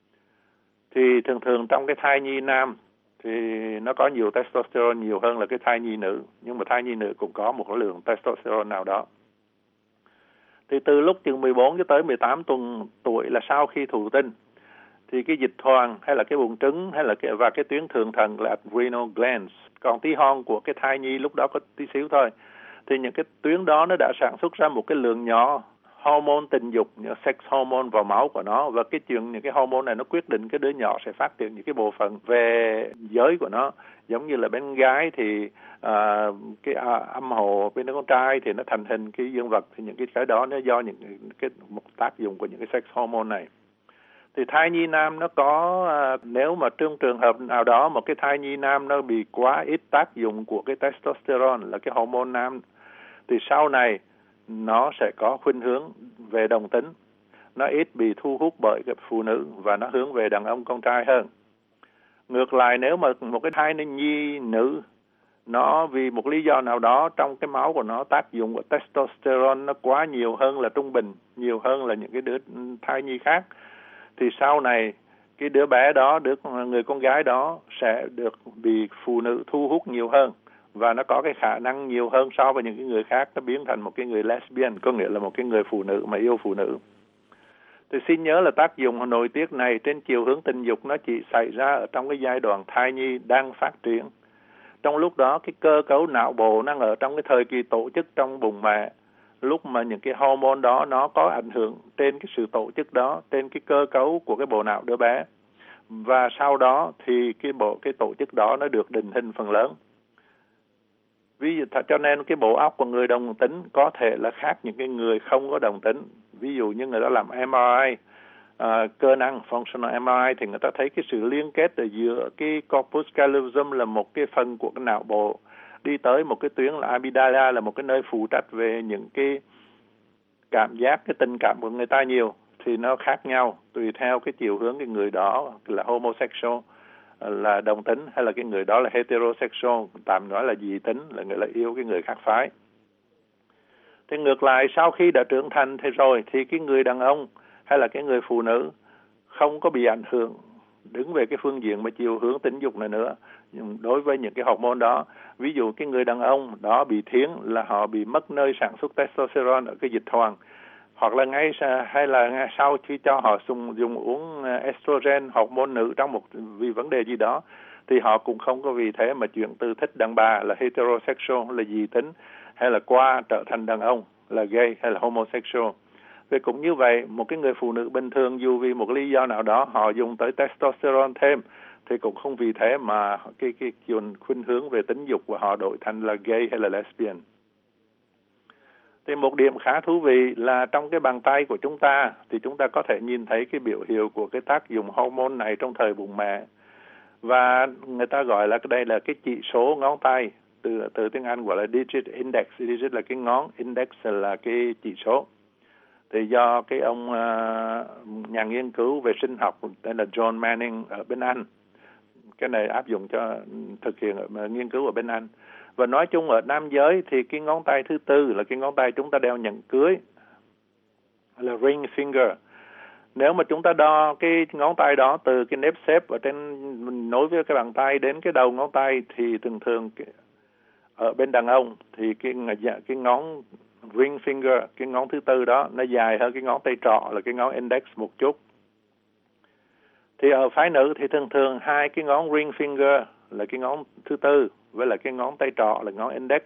Thì thường trong cái thai nhi nam thì nó có nhiều testosterone nhiều hơn là cái thai nhi nữ, nhưng mà thai nhi nữ cũng có một lượng testosterone nào đó. Thì từ lúc chừng 14 cho tới 18 tuổi là sau khi thụ tinh, thì cái dịch hoàn hay là cái buồng trứng hay là và cái tuyến thượng thận là adrenal glands, còn tí hon của cái thai nhi lúc đó có tí xíu thôi, thì những cái tuyến đó nó đã sản xuất ra một cái lượng nhỏ hormone tình dục, những sex hormone vào máu của nó, và những cái hormone này nó quyết định cái đứa nhỏ sẽ phát triển những cái bộ phận về giới của nó. Giống như là bên gái thì cái âm hộ, bên con trai thì nó thành hình cái dương vật, thì những cái đó nó do những cái một tác dụng của những cái sex hormone này. Thì thai nhi nam nó có nếu mà trong trường hợp nào đó một cái thai nhi nam nó bị quá ít tác dụng của cái testosterone là cái hormone nam, thì sau này nó sẽ có khuynh hướng về đồng tính, nó ít bị thu hút bởi cái phụ nữ và nó hướng về đàn ông con trai hơn. Ngược lại, nếu mà một cái thai nhi nữ nó vì một lý do nào đó trong cái máu của nó tác dụng của testosterone nó quá nhiều hơn là trung bình, nhiều hơn là những cái đứa thai nhi khác, thì sau này cái đứa bé đó, người con gái đó sẽ được bị phụ nữ thu hút nhiều hơn, và nó có cái khả năng nhiều hơn so với những cái người khác, nó biến thành một cái người lesbian, có nghĩa là một cái người phụ nữ mà yêu phụ nữ. Thì xin nhớ là tác dụng nội tiết này trên chiều hướng tình dục nó chỉ xảy ra ở trong cái giai đoạn thai nhi đang phát triển. Trong lúc đó cái cơ cấu não bộ đang ở trong cái thời kỳ tổ chức trong bụng mẹ. Lúc mà những cái hormone đó nó có ảnh hưởng trên cái sự tổ chức đó, trên cái cơ cấu của cái bộ não đứa bé. Và sau đó thì cái tổ chức đó nó được định hình phần lớn. Ví dụ cho nên cái bộ óc của người đồng tính có thể là khác những cái người không có đồng tính. Ví dụ như người ta làm MRI, cơ năng functional MRI, thì người ta thấy cái sự liên kết ở giữa cái corpus callosum là một cái phần của cái não bộ đi tới một cái tuyến là amygdala, là một cái nơi phụ trách về những cái cảm giác, cái tình cảm của người ta nhiều, thì nó khác nhau tùy theo cái chiều hướng cái người đó là homosexual, là đồng tính, hay là cái người đó là heterosexual, tạm nói là dị tính, là người là yêu cái người khác phái. Thì ngược lại, sau khi đã trưởng thành thì cái người đàn ông hay là cái người phụ nữ không có bị ảnh hưởng đứng về cái phương diện mà chiều hướng tính dục này nữa đối với những cái hormone đó. Ví dụ cái người đàn ông đó bị thiến là họ bị mất nơi sản xuất testosterone ở cái dịch hoàng, hoặc là ngay sau khi cho họ dùng uống estrogen, hormone nữ trong vì vấn đề gì đó, thì họ cũng không có vì thế mà chuyển từ thích đàn bà là heterosexual, là dị tính, hay là qua trở thành đàn ông là gay hay là homosexual. Vì cũng như vậy, một cái người phụ nữ bình thường dù vì một lý do nào đó họ dùng tới testosterone thêm, thì cũng không vì thế mà cái khuynh hướng về tính dục của họ đổi thành là gay hay là lesbian. Thì một điểm khá thú vị là trong cái bàn tay của chúng ta thì chúng ta có thể nhìn thấy cái biểu hiệu của cái tác dụng hormone này trong thời bụng mẹ. Và người ta gọi là đây là cái chỉ số ngón tay, từ tiếng Anh gọi là digit index. Digit là cái ngón, index là cái chỉ số. Thì do cái ông nhà nghiên cứu về sinh học tên là John Manning ở bên Anh, cái này áp dụng cho thực hiện nghiên cứu ở bên Anh. Và nói chung ở nam giới thì cái ngón tay thứ tư là cái ngón tay chúng ta đeo nhẫn cưới, là ring finger. Nếu mà chúng ta đo cái ngón tay đó từ cái nếp xếp ở trên nối với cái bàn tay đến cái đầu ngón tay, thì thường ở bên đàn ông thì cái ngón ring finger, cái ngón thứ tư đó nó dài hơn cái ngón tay trỏ là cái ngón index một chút. Thì ở phái nữ thì thường hai cái ngón ring finger là cái ngón thứ tư với lại cái ngón tay trỏ là ngón index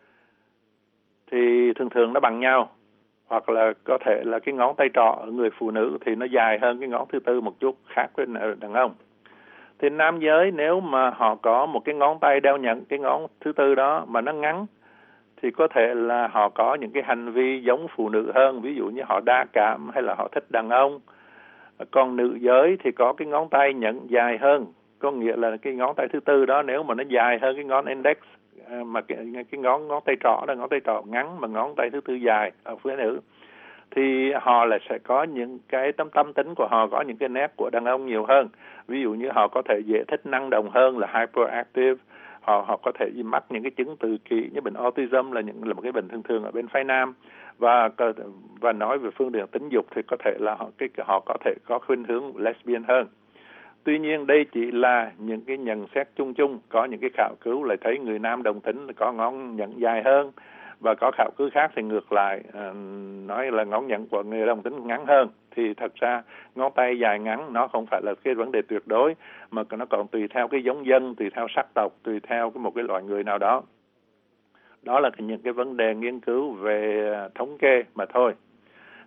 thì thường nó bằng nhau, hoặc là có thể là cái ngón tay trỏ ở người phụ nữ thì nó dài hơn cái ngón thứ tư một chút, khác với đàn ông. Thì nam giới nếu mà họ có một cái ngón tay đeo nhẫn, cái ngón thứ tư đó mà nó ngắn, thì có thể là họ có những cái hành vi giống phụ nữ hơn, ví dụ như họ đa cảm hay là họ thích đàn ông. Còn nữ giới thì có cái ngón tay nhẫn dài hơn, có nghĩa là cái ngón tay thứ tư đó nếu mà nó dài hơn cái ngón index, mà cái ngón tay trỏ là ngón tay trỏ ngắn mà ngón tay thứ tư dài ở phía nữ, thì họ lại sẽ có những cái tâm tính của họ có những cái nét của đàn ông nhiều hơn. Ví dụ như họ có thể dễ thích năng động hơn, là hyperactive. Họ có thể mắc những cái chứng tự kỷ như bệnh autism là một cái bệnh thường ở bên phái nam. Và nói về phương diện tính dục thì có thể là họ có thể có khuynh hướng lesbian hơn. Tuy nhiên đây chỉ là những cái nhận xét chung chung, có những cái khảo cứu lại thấy người nam đồng tính có ngón nhẫn dài hơn, và có khảo cứu khác thì ngược lại nói là ngón nhẫn của người đồng tính ngắn hơn. Thì thật ra ngón tay dài ngắn nó không phải là cái vấn đề tuyệt đối, mà nó còn tùy theo cái giống dân, tùy theo sắc tộc, tùy theo một cái loại người nào đó. Đó là những cái vấn đề nghiên cứu về thống kê mà thôi.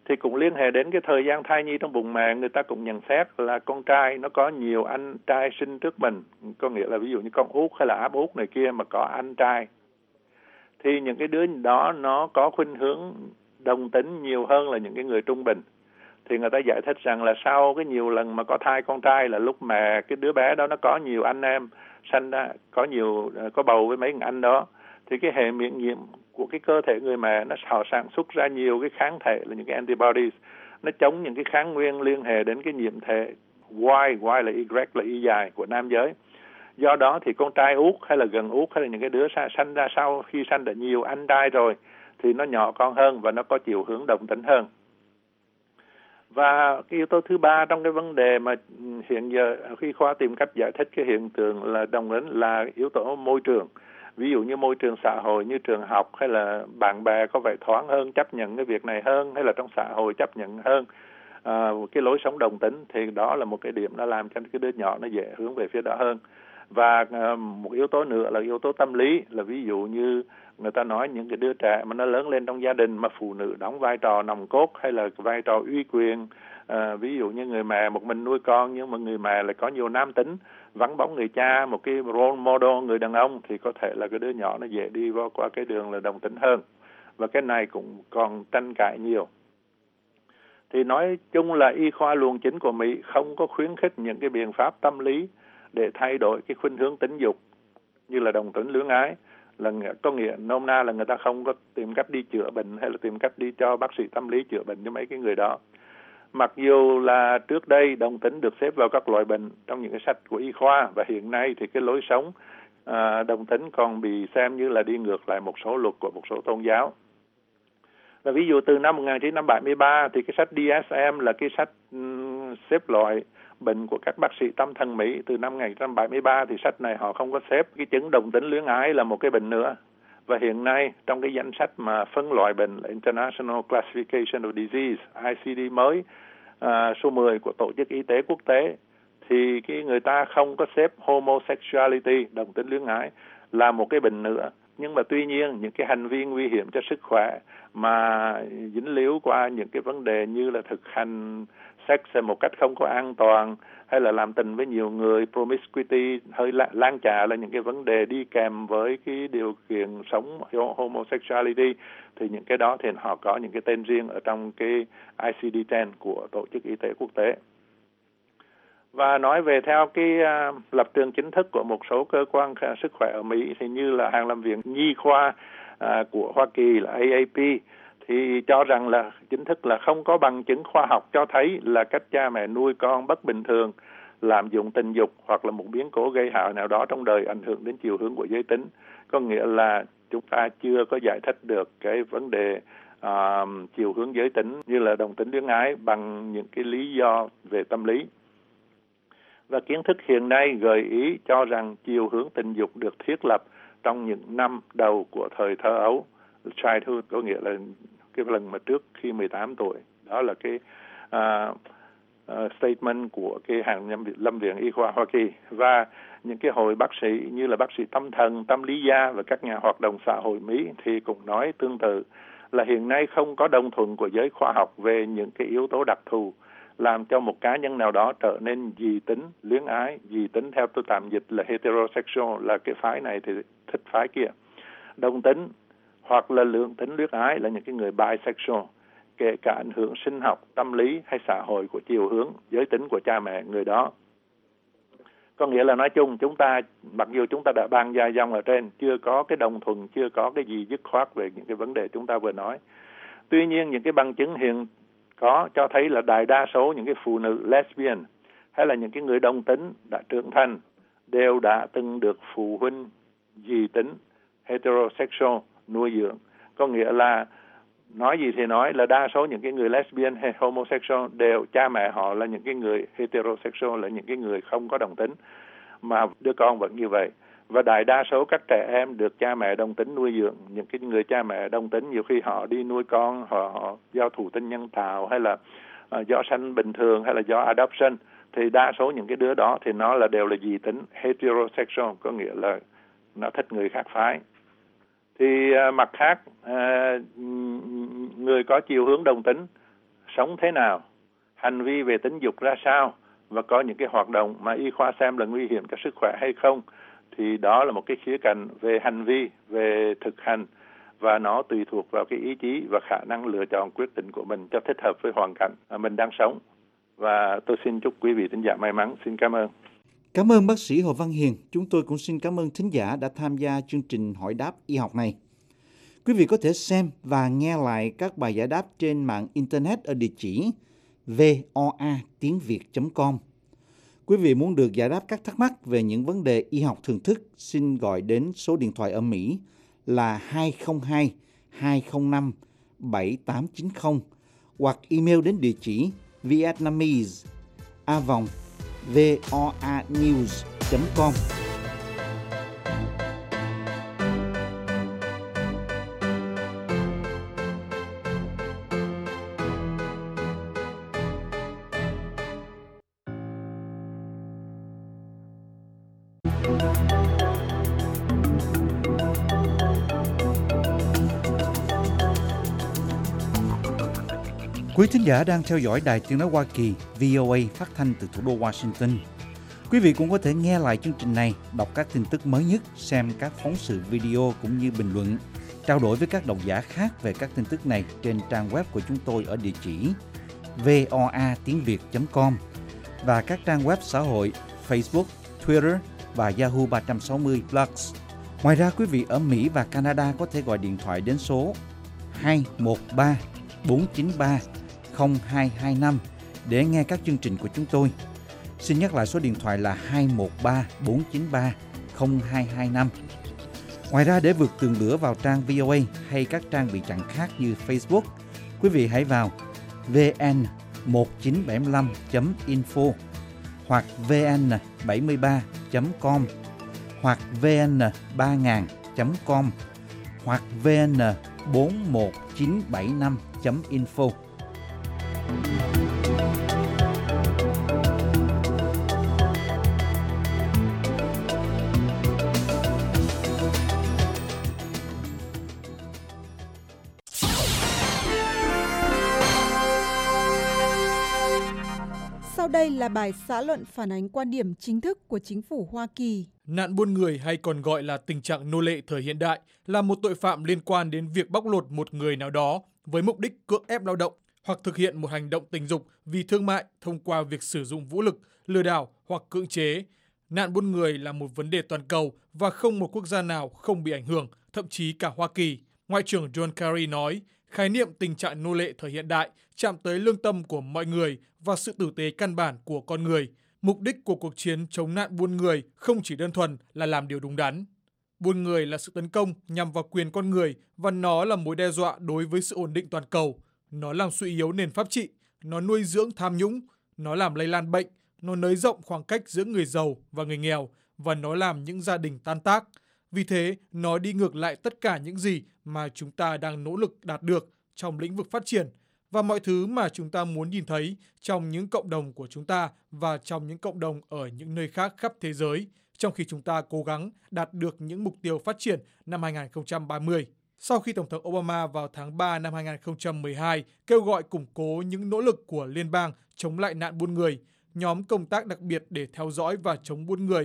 thì cũng liên hệ đến cái thời gian thai nhi trong bụng mẹ. Người ta cũng nhận xét là con trai nó có nhiều anh trai sinh trước mình, có nghĩa là ví dụ như con út hay là áp út này kia mà có anh trai, thì những cái đứa đó nó có khuynh hướng đồng tính nhiều hơn là những cái người trung bình. Thì người ta giải thích rằng là sau cái nhiều lần mà có thai con trai là lúc mà cái đứa bé đó nó có nhiều anh em sanh ra, có bầu với mấy anh đó, thì cái hệ miễn nhiễm của cái cơ thể người mẹ họ sản xuất ra nhiều cái kháng thể là những cái antibodies, nó chống những cái kháng nguyên liên hệ đến cái nhiễm thể Y là Y là Y dài của nam giới. Do đó thì con trai út hay là gần út hay là những cái đứa sanh ra sau khi sanh đã nhiều anh trai rồi thì nó nhỏ con hơn và nó có chiều hướng đồng tính hơn. Và cái yếu tố thứ ba trong cái vấn đề mà hiện giờ khi khoa tìm cách giải thích cái hiện tượng là đồng tính là yếu tố môi trường. Ví dụ như môi trường xã hội như trường học hay là bạn bè có vẻ thoáng hơn, chấp nhận cái việc này hơn, hay là trong xã hội chấp nhận hơn cái lối sống đồng tính, thì đó là một cái điểm nó làm cho cái đứa nhỏ nó dễ hướng về phía đó hơn. Và một yếu tố nữa là yếu tố tâm lý, là ví dụ như người ta nói những cái đứa trẻ mà nó lớn lên trong gia đình mà phụ nữ đóng vai trò nòng cốt hay là vai trò uy quyền, ví dụ như người mẹ một mình nuôi con nhưng mà người mẹ lại có nhiều nam tính, vắng bóng người cha, một cái role model người đàn ông, thì có thể là cái đứa nhỏ nó dễ đi qua cái đường là đồng tính hơn. Và cái này cũng còn tranh cãi nhiều. Thì nói chung là y khoa luồng chính của Mỹ không có khuyến khích những cái biện pháp tâm lý để thay đổi cái khuynh hướng tính dục như là đồng tính luyến ái, là có nghĩa nôm na là người ta không có tìm cách đi chữa bệnh hay là tìm cách đi cho bác sĩ tâm lý chữa bệnh cho mấy cái người đó. Mặc dù là trước đây đồng tính được xếp vào các loại bệnh trong những cái sách của y khoa, và hiện nay thì cái lối sống đồng tính còn bị xem như là đi ngược lại một số luật của một số tôn giáo. Và ví dụ từ năm 1973 thì cái sách DSM là cái sách xếp loại bệnh của các bác sĩ tâm thần Mỹ. Từ năm 1973 thì sách này họ không có xếp cái chứng đồng tính luyến ái là một cái bệnh nữa. Và hiện nay trong cái danh sách mà phân loại bệnh là International Classification of Disease, ICD mới, số 10 của Tổ chức Y tế Quốc tế, thì cái người ta không có xếp homosexuality, đồng tính luyến ái, là một cái bệnh nữa. Nhưng mà tuy nhiên những cái hành vi nguy hiểm cho sức khỏe mà dính líu qua những cái vấn đề như là thực hành sex một cách không có an toàn, hay là làm tình với nhiều người, promiscuity, hơi lan trà, là những cái vấn đề đi kèm với cái điều kiện sống homosexuality, thì những cái đó thì họ có những cái tên riêng ở trong cái ICD-10 của Tổ chức Y tế Quốc tế. Và nói về theo cái lập trường chính thức của một số cơ quan sức khỏe ở Mỹ, thì như là Hàng Lâm viện Nhi khoa của Hoa Kỳ là AAP, thì cho rằng là chính thức là không có bằng chứng khoa học cho thấy là cách cha mẹ nuôi con bất bình thường, lạm dụng tình dục hoặc là một biến cố gây hại nào đó trong đời ảnh hưởng đến chiều hướng của giới tính. Có nghĩa là chúng ta chưa có giải thích được cái vấn đề chiều hướng giới tính như là đồng tính luyến ái bằng những cái lý do về tâm lý. Và kiến thức hiện nay gợi ý cho rằng chiều hướng tình dục được thiết lập trong những năm đầu của thời thơ ấu, childhood, có nghĩa là cái lần mà trước khi 18 tuổi. Đó là cái statement của cái Hàng Lâm viện Y khoa Hoa Kỳ. Và những cái hội bác sĩ như là bác sĩ tâm thần, tâm lý gia và các nhà hoạt động xã hội Mỹ thì cũng nói tương tự, là hiện nay không có đồng thuận của giới khoa học về những cái yếu tố đặc thù làm cho một cá nhân nào đó trở nên dị tính luyến ái. Dị tính theo tôi tạm dịch là heterosexual, là cái phái này thì thích phái kia. Đồng tính hoặc là lượng tính luyến ái là những cái người bisexual, kể cả ảnh hưởng sinh học, tâm lý hay xã hội của chiều hướng giới tính của cha mẹ người đó. Có nghĩa là nói chung chúng ta, mặc dù chúng ta đã bàn dài dòng ở trên, chưa có cái đồng thuận, chưa có cái gì dứt khoát về những cái vấn đề chúng ta vừa nói. Tuy nhiên những cái bằng chứng hiện có cho thấy là đại đa số những cái phụ nữ lesbian hay là những cái người đồng tính đã trưởng thành đều đã từng được phụ huynh dị tính heterosexual nuôi dưỡng. Có nghĩa là nói gì thì nói là đa số những cái người lesbian hay homosexual đều cha mẹ họ là những cái người heterosexual, là những cái người không có đồng tính, mà đứa con vẫn như vậy. Và đại đa số các trẻ em được cha mẹ đồng tính nuôi dưỡng. Những cái người cha mẹ đồng tính nhiều khi họ đi nuôi con, họ do thụ tinh nhân tạo hay là do sanh bình thường hay là do adoption, thì đa số những cái đứa đó thì nó là đều là dị tính heterosexual, có nghĩa là nó thích người khác phái. Thì mặt khác người có chiều hướng đồng tính sống thế nào, hành vi về tính dục ra sao, và có những cái hoạt động mà y khoa xem là nguy hiểm cho sức khỏe hay không, thì đó là một cái khía cạnh về hành vi, về thực hành, và nó tùy thuộc vào cái ý chí và khả năng lựa chọn quyết định của mình cho thích hợp với hoàn cảnh mà mình đang sống. Và tôi xin chúc quý vị thính giả may mắn. Xin cảm ơn. Cảm ơn bác sĩ Hồ Văn Hiền. Chúng tôi cũng xin cảm ơn thính giả đã tham gia chương trình hỏi đáp y học này. Quý vị có thể xem và nghe lại các bài giải đáp trên mạng Internet ở địa chỉ voa.tiếng.việt.com. Quý vị muốn được giải đáp các thắc mắc về những vấn đề y học thường thức, xin gọi đến số điện thoại ở Mỹ là 202-205-7890 hoặc email đến địa chỉ vietnamese@voanews.com. Quý thính giả đang theo dõi Đài Tiếng nói Hoa Kỳ VOA phát thanh từ thủ đô Washington. Quý vị cũng có thể nghe lại chương trình này, đọc các tin tức mới nhất, xem các phóng sự video cũng như bình luận, trao đổi với các độc giả khác về các tin tức này trên trang web của chúng tôi ở địa chỉ voa.tiếng.việt.com và các trang web xã hội Facebook, Twitter và Yahoo 360 Plus. Ngoài ra, quý vị ở Mỹ và Canada có thể gọi điện thoại đến số 213-493-0225 để nghe các chương trình của chúng tôi. Xin nhắc lại số điện thoại là 213-493-0225. Ngoài ra, để vượt tường lửa vào trang VOA hay các trang bị chặn khác như Facebook, quý vị hãy vào vn1975.info hoặc vn73.com hoặc vn3000.com hoặc vn41975.info. Sau đây là bài xã luận phản ánh quan điểm chính thức của chính phủ Hoa Kỳ. Nạn buôn người hay còn gọi là tình trạng nô lệ thời hiện đại là một tội phạm liên quan đến việc bóc lột một người nào đó với mục đích cưỡng ép lao động hoặc thực hiện một hành động tình dục vì thương mại thông qua việc sử dụng vũ lực, lừa đảo hoặc cưỡng chế. Nạn buôn người là một vấn đề toàn cầu và không một quốc gia nào không bị ảnh hưởng, thậm chí cả Hoa Kỳ. Ngoại trưởng John Kerry nói, khái niệm tình trạng nô lệ thời hiện đại chạm tới lương tâm của mọi người và sự tử tế căn bản của con người. Mục đích của cuộc chiến chống nạn buôn người không chỉ đơn thuần là làm điều đúng đắn. Buôn người là sự tấn công nhằm vào quyền con người và nó là mối đe dọa đối với sự ổn định toàn cầu. Nó làm suy yếu nền pháp trị, nó nuôi dưỡng tham nhũng, nó làm lây lan bệnh, nó nới rộng khoảng cách giữa người giàu và người nghèo và nó làm những gia đình tan tác. Vì thế, nó đi ngược lại tất cả những gì mà chúng ta đang nỗ lực đạt được trong lĩnh vực phát triển và mọi thứ mà chúng ta muốn nhìn thấy trong những cộng đồng của chúng ta và trong những cộng đồng ở những nơi khác khắp thế giới, trong khi chúng ta cố gắng đạt được những mục tiêu phát triển năm 2030. Sau khi Tổng thống Obama vào tháng 3 năm 2012 kêu gọi củng cố những nỗ lực của liên bang chống lại nạn buôn người, nhóm công tác đặc biệt để theo dõi và chống buôn người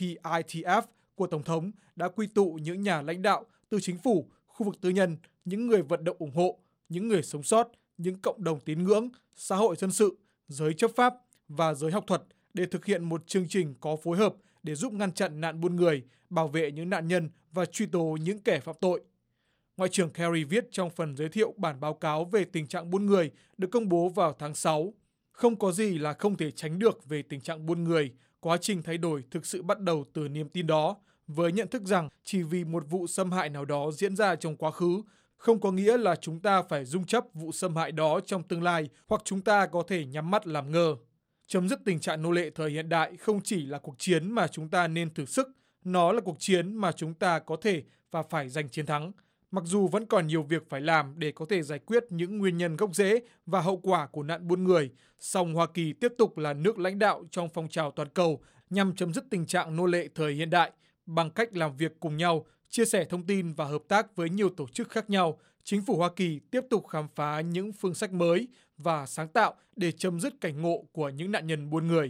PITF của Tổng thống đã quy tụ những nhà lãnh đạo từ chính phủ, khu vực tư nhân, những người vận động ủng hộ, những người sống sót, những cộng đồng tín ngưỡng, xã hội dân sự, giới chấp pháp và giới học thuật để thực hiện một chương trình có phối hợp để giúp ngăn chặn nạn buôn người, bảo vệ những nạn nhân và truy tố những kẻ phạm tội. Ngoại trưởng Kerry viết trong phần giới thiệu bản báo cáo về tình trạng buôn người được công bố vào tháng 6. Không có gì là không thể tránh được về tình trạng buôn người. Quá trình thay đổi thực sự bắt đầu từ niềm tin đó, với nhận thức rằng chỉ vì một vụ xâm hại nào đó diễn ra trong quá khứ, không có nghĩa là chúng ta phải dung chấp vụ xâm hại đó trong tương lai hoặc chúng ta có thể nhắm mắt làm ngơ. Chấm dứt tình trạng nô lệ thời hiện đại không chỉ là cuộc chiến mà chúng ta nên thử sức, nó là cuộc chiến mà chúng ta có thể và phải giành chiến thắng. Mặc dù vẫn còn nhiều việc phải làm để có thể giải quyết những nguyên nhân gốc rễ và hậu quả của nạn buôn người, song Hoa Kỳ tiếp tục là nước lãnh đạo trong phong trào toàn cầu nhằm chấm dứt tình trạng nô lệ thời hiện đại bằng cách làm việc cùng nhau, chia sẻ thông tin và hợp tác với nhiều tổ chức khác nhau, chính phủ Hoa Kỳ tiếp tục khám phá những phương sách mới và sáng tạo để chấm dứt cảnh ngộ của những nạn nhân buôn người.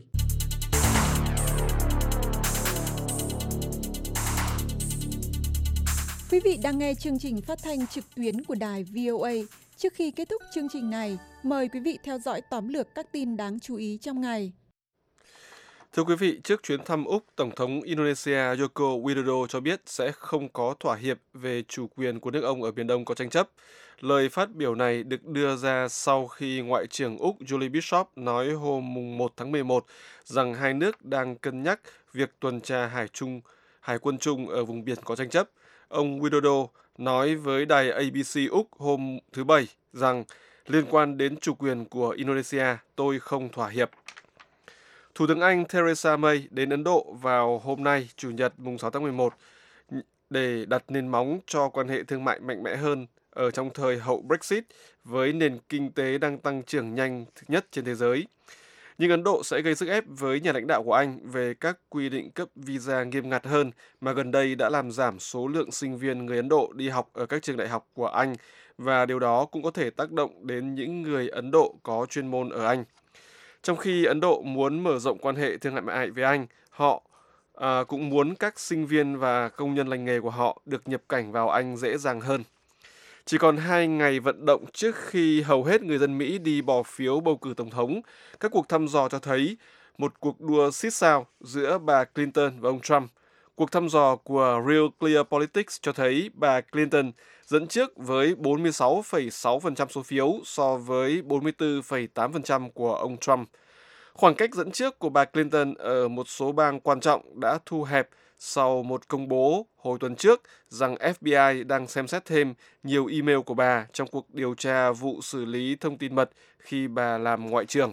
Quý vị đang nghe chương trình phát thanh trực tuyến của đài VOA. Trước khi kết thúc chương trình này, mời quý vị theo dõi tóm lược các tin đáng chú ý trong ngày. Thưa quý vị, trước chuyến thăm Úc, Tổng thống Indonesia Joko Widodo cho biết sẽ không có thỏa hiệp về chủ quyền của nước ông ở Biển Đông có tranh chấp. Lời phát biểu này được đưa ra sau khi Ngoại trưởng Úc Julie Bishop nói hôm 1 tháng 11 rằng hai nước đang cân nhắc việc tuần tra hải quân chung ở vùng biển có tranh chấp. Ông Widodo nói với đài ABC Úc hôm thứ Bảy rằng liên quan đến chủ quyền của Indonesia, tôi không thỏa hiệp. Thủ tướng Anh Theresa May đến Ấn Độ vào hôm nay, Chủ nhật mùng 6 tháng 11, để đặt nền móng cho quan hệ thương mại mạnh mẽ hơn ở trong thời hậu Brexit với nền kinh tế đang tăng trưởng nhanh nhất trên thế giới. Nhưng Ấn Độ sẽ gây sức ép với nhà lãnh đạo của Anh về các quy định cấp visa nghiêm ngặt hơn mà gần đây đã làm giảm số lượng sinh viên người Ấn Độ đi học ở các trường đại học của Anh, và điều đó cũng có thể tác động đến những người Ấn Độ có chuyên môn ở Anh. Trong khi Ấn Độ muốn mở rộng quan hệ thương mại với Anh, họ cũng muốn các sinh viên và công nhân lành nghề của họ được nhập cảnh vào Anh dễ dàng hơn. Chỉ còn 2 ngày vận động trước khi hầu hết người dân Mỹ đi bỏ phiếu bầu cử tổng thống, các cuộc thăm dò cho thấy một cuộc đua xít sao giữa bà Clinton và ông Trump. Cuộc thăm dò của Real Clear Politics cho thấy bà Clinton dẫn trước với 46,6% số phiếu so với 44,8% của ông Trump. Khoảng cách dẫn trước của bà Clinton ở một số bang quan trọng đã thu hẹp sau một công bố hồi tuần trước rằng FBI đang xem xét thêm nhiều email của bà trong cuộc điều tra vụ xử lý thông tin mật khi bà làm ngoại trưởng.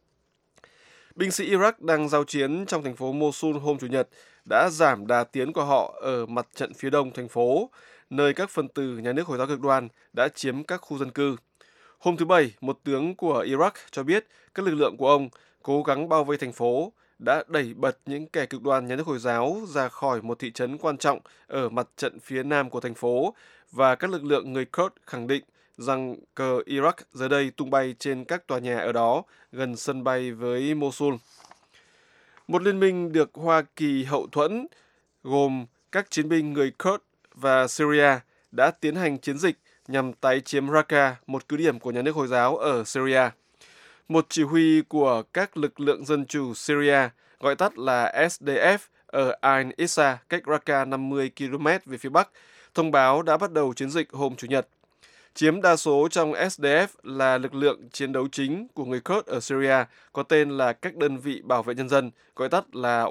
Binh sĩ Iraq đang giao chiến trong thành phố Mosul hôm Chủ nhật đã giảm đà tiến của họ ở mặt trận phía đông thành phố, nơi các phần tử nhà nước Hồi giáo cực đoan đã chiếm các khu dân cư. Hôm thứ Bảy, một tướng của Iraq cho biết các lực lượng của ông cố gắng bao vây thành phố, đã đẩy bật những kẻ cực đoan nhà nước Hồi giáo ra khỏi một thị trấn quan trọng ở mặt trận phía nam của thành phố, và các lực lượng người Kurd khẳng định rằng cờ Iraq giờ đây tung bay trên các tòa nhà ở đó gần sân bay với Mosul. Một liên minh được Hoa Kỳ hậu thuẫn gồm các chiến binh người Kurd và Syria đã tiến hành chiến dịch nhằm tái chiếm Raqqa, một cứ điểm của nhà nước Hồi giáo ở Syria. Một chỉ huy của các lực lượng dân chủ Syria, gọi tắt là SDF, ở Ain Issa, cách Raqqa 50 km về phía bắc, thông báo đã bắt đầu chiến dịch hôm Chủ nhật. Chiếm đa số trong SDF là lực lượng chiến đấu chính của người Kurd ở Syria, có tên là các đơn vị bảo vệ nhân dân, gọi tắt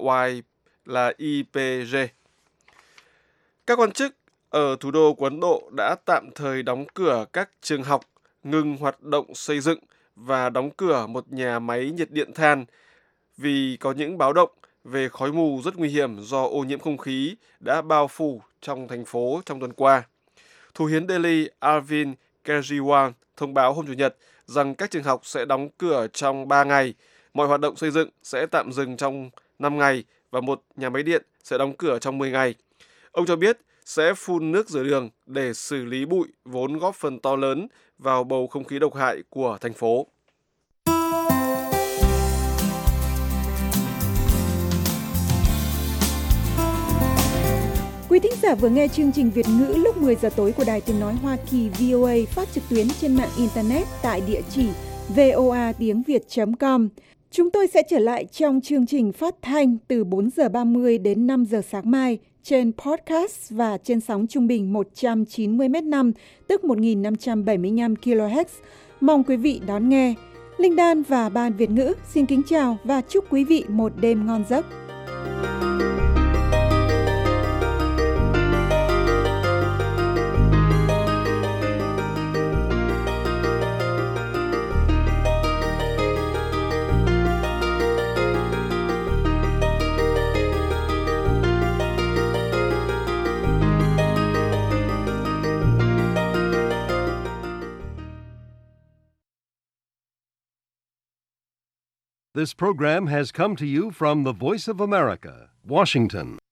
là YPG. Các quan chức ở thủ đô của Ấn Độ đã tạm thời đóng cửa các trường học, ngừng hoạt động xây dựng và đóng cửa một nhà máy nhiệt điện than vì có những báo động về khói mù rất nguy hiểm do ô nhiễm không khí đã bao phủ trong thành phố trong tuần qua. Thủ hiến Delhi Arvind Kejriwal thông báo hôm Chủ nhật rằng các trường học sẽ đóng cửa trong 3 ngày, mọi hoạt động xây dựng sẽ tạm dừng trong 5 ngày và một nhà máy điện sẽ đóng cửa trong 10 ngày. Ông cho biết sẽ phun nước rửa đường để xử lý bụi vốn góp phần to lớn vào bầu không khí độc hại của thành phố. Quý thính giả vừa nghe chương trình Việt ngữ lúc 10 giờ tối của Đài Tiếng nói Hoa Kỳ VOA phát trực tuyến trên mạng Internet tại địa chỉ voatiengviet.com. Chúng tôi sẽ trở lại trong chương trình phát thanh từ 4 giờ 30 đến 5 giờ sáng mai trên podcast và trên sóng trung bình 190 m5, tức 1.575 kHz. Mong quý vị đón nghe. Linh Đan và Ban Việt ngữ xin kính chào và chúc quý vị một đêm ngon giấc. This program has come to you from the Voice of America, Washington.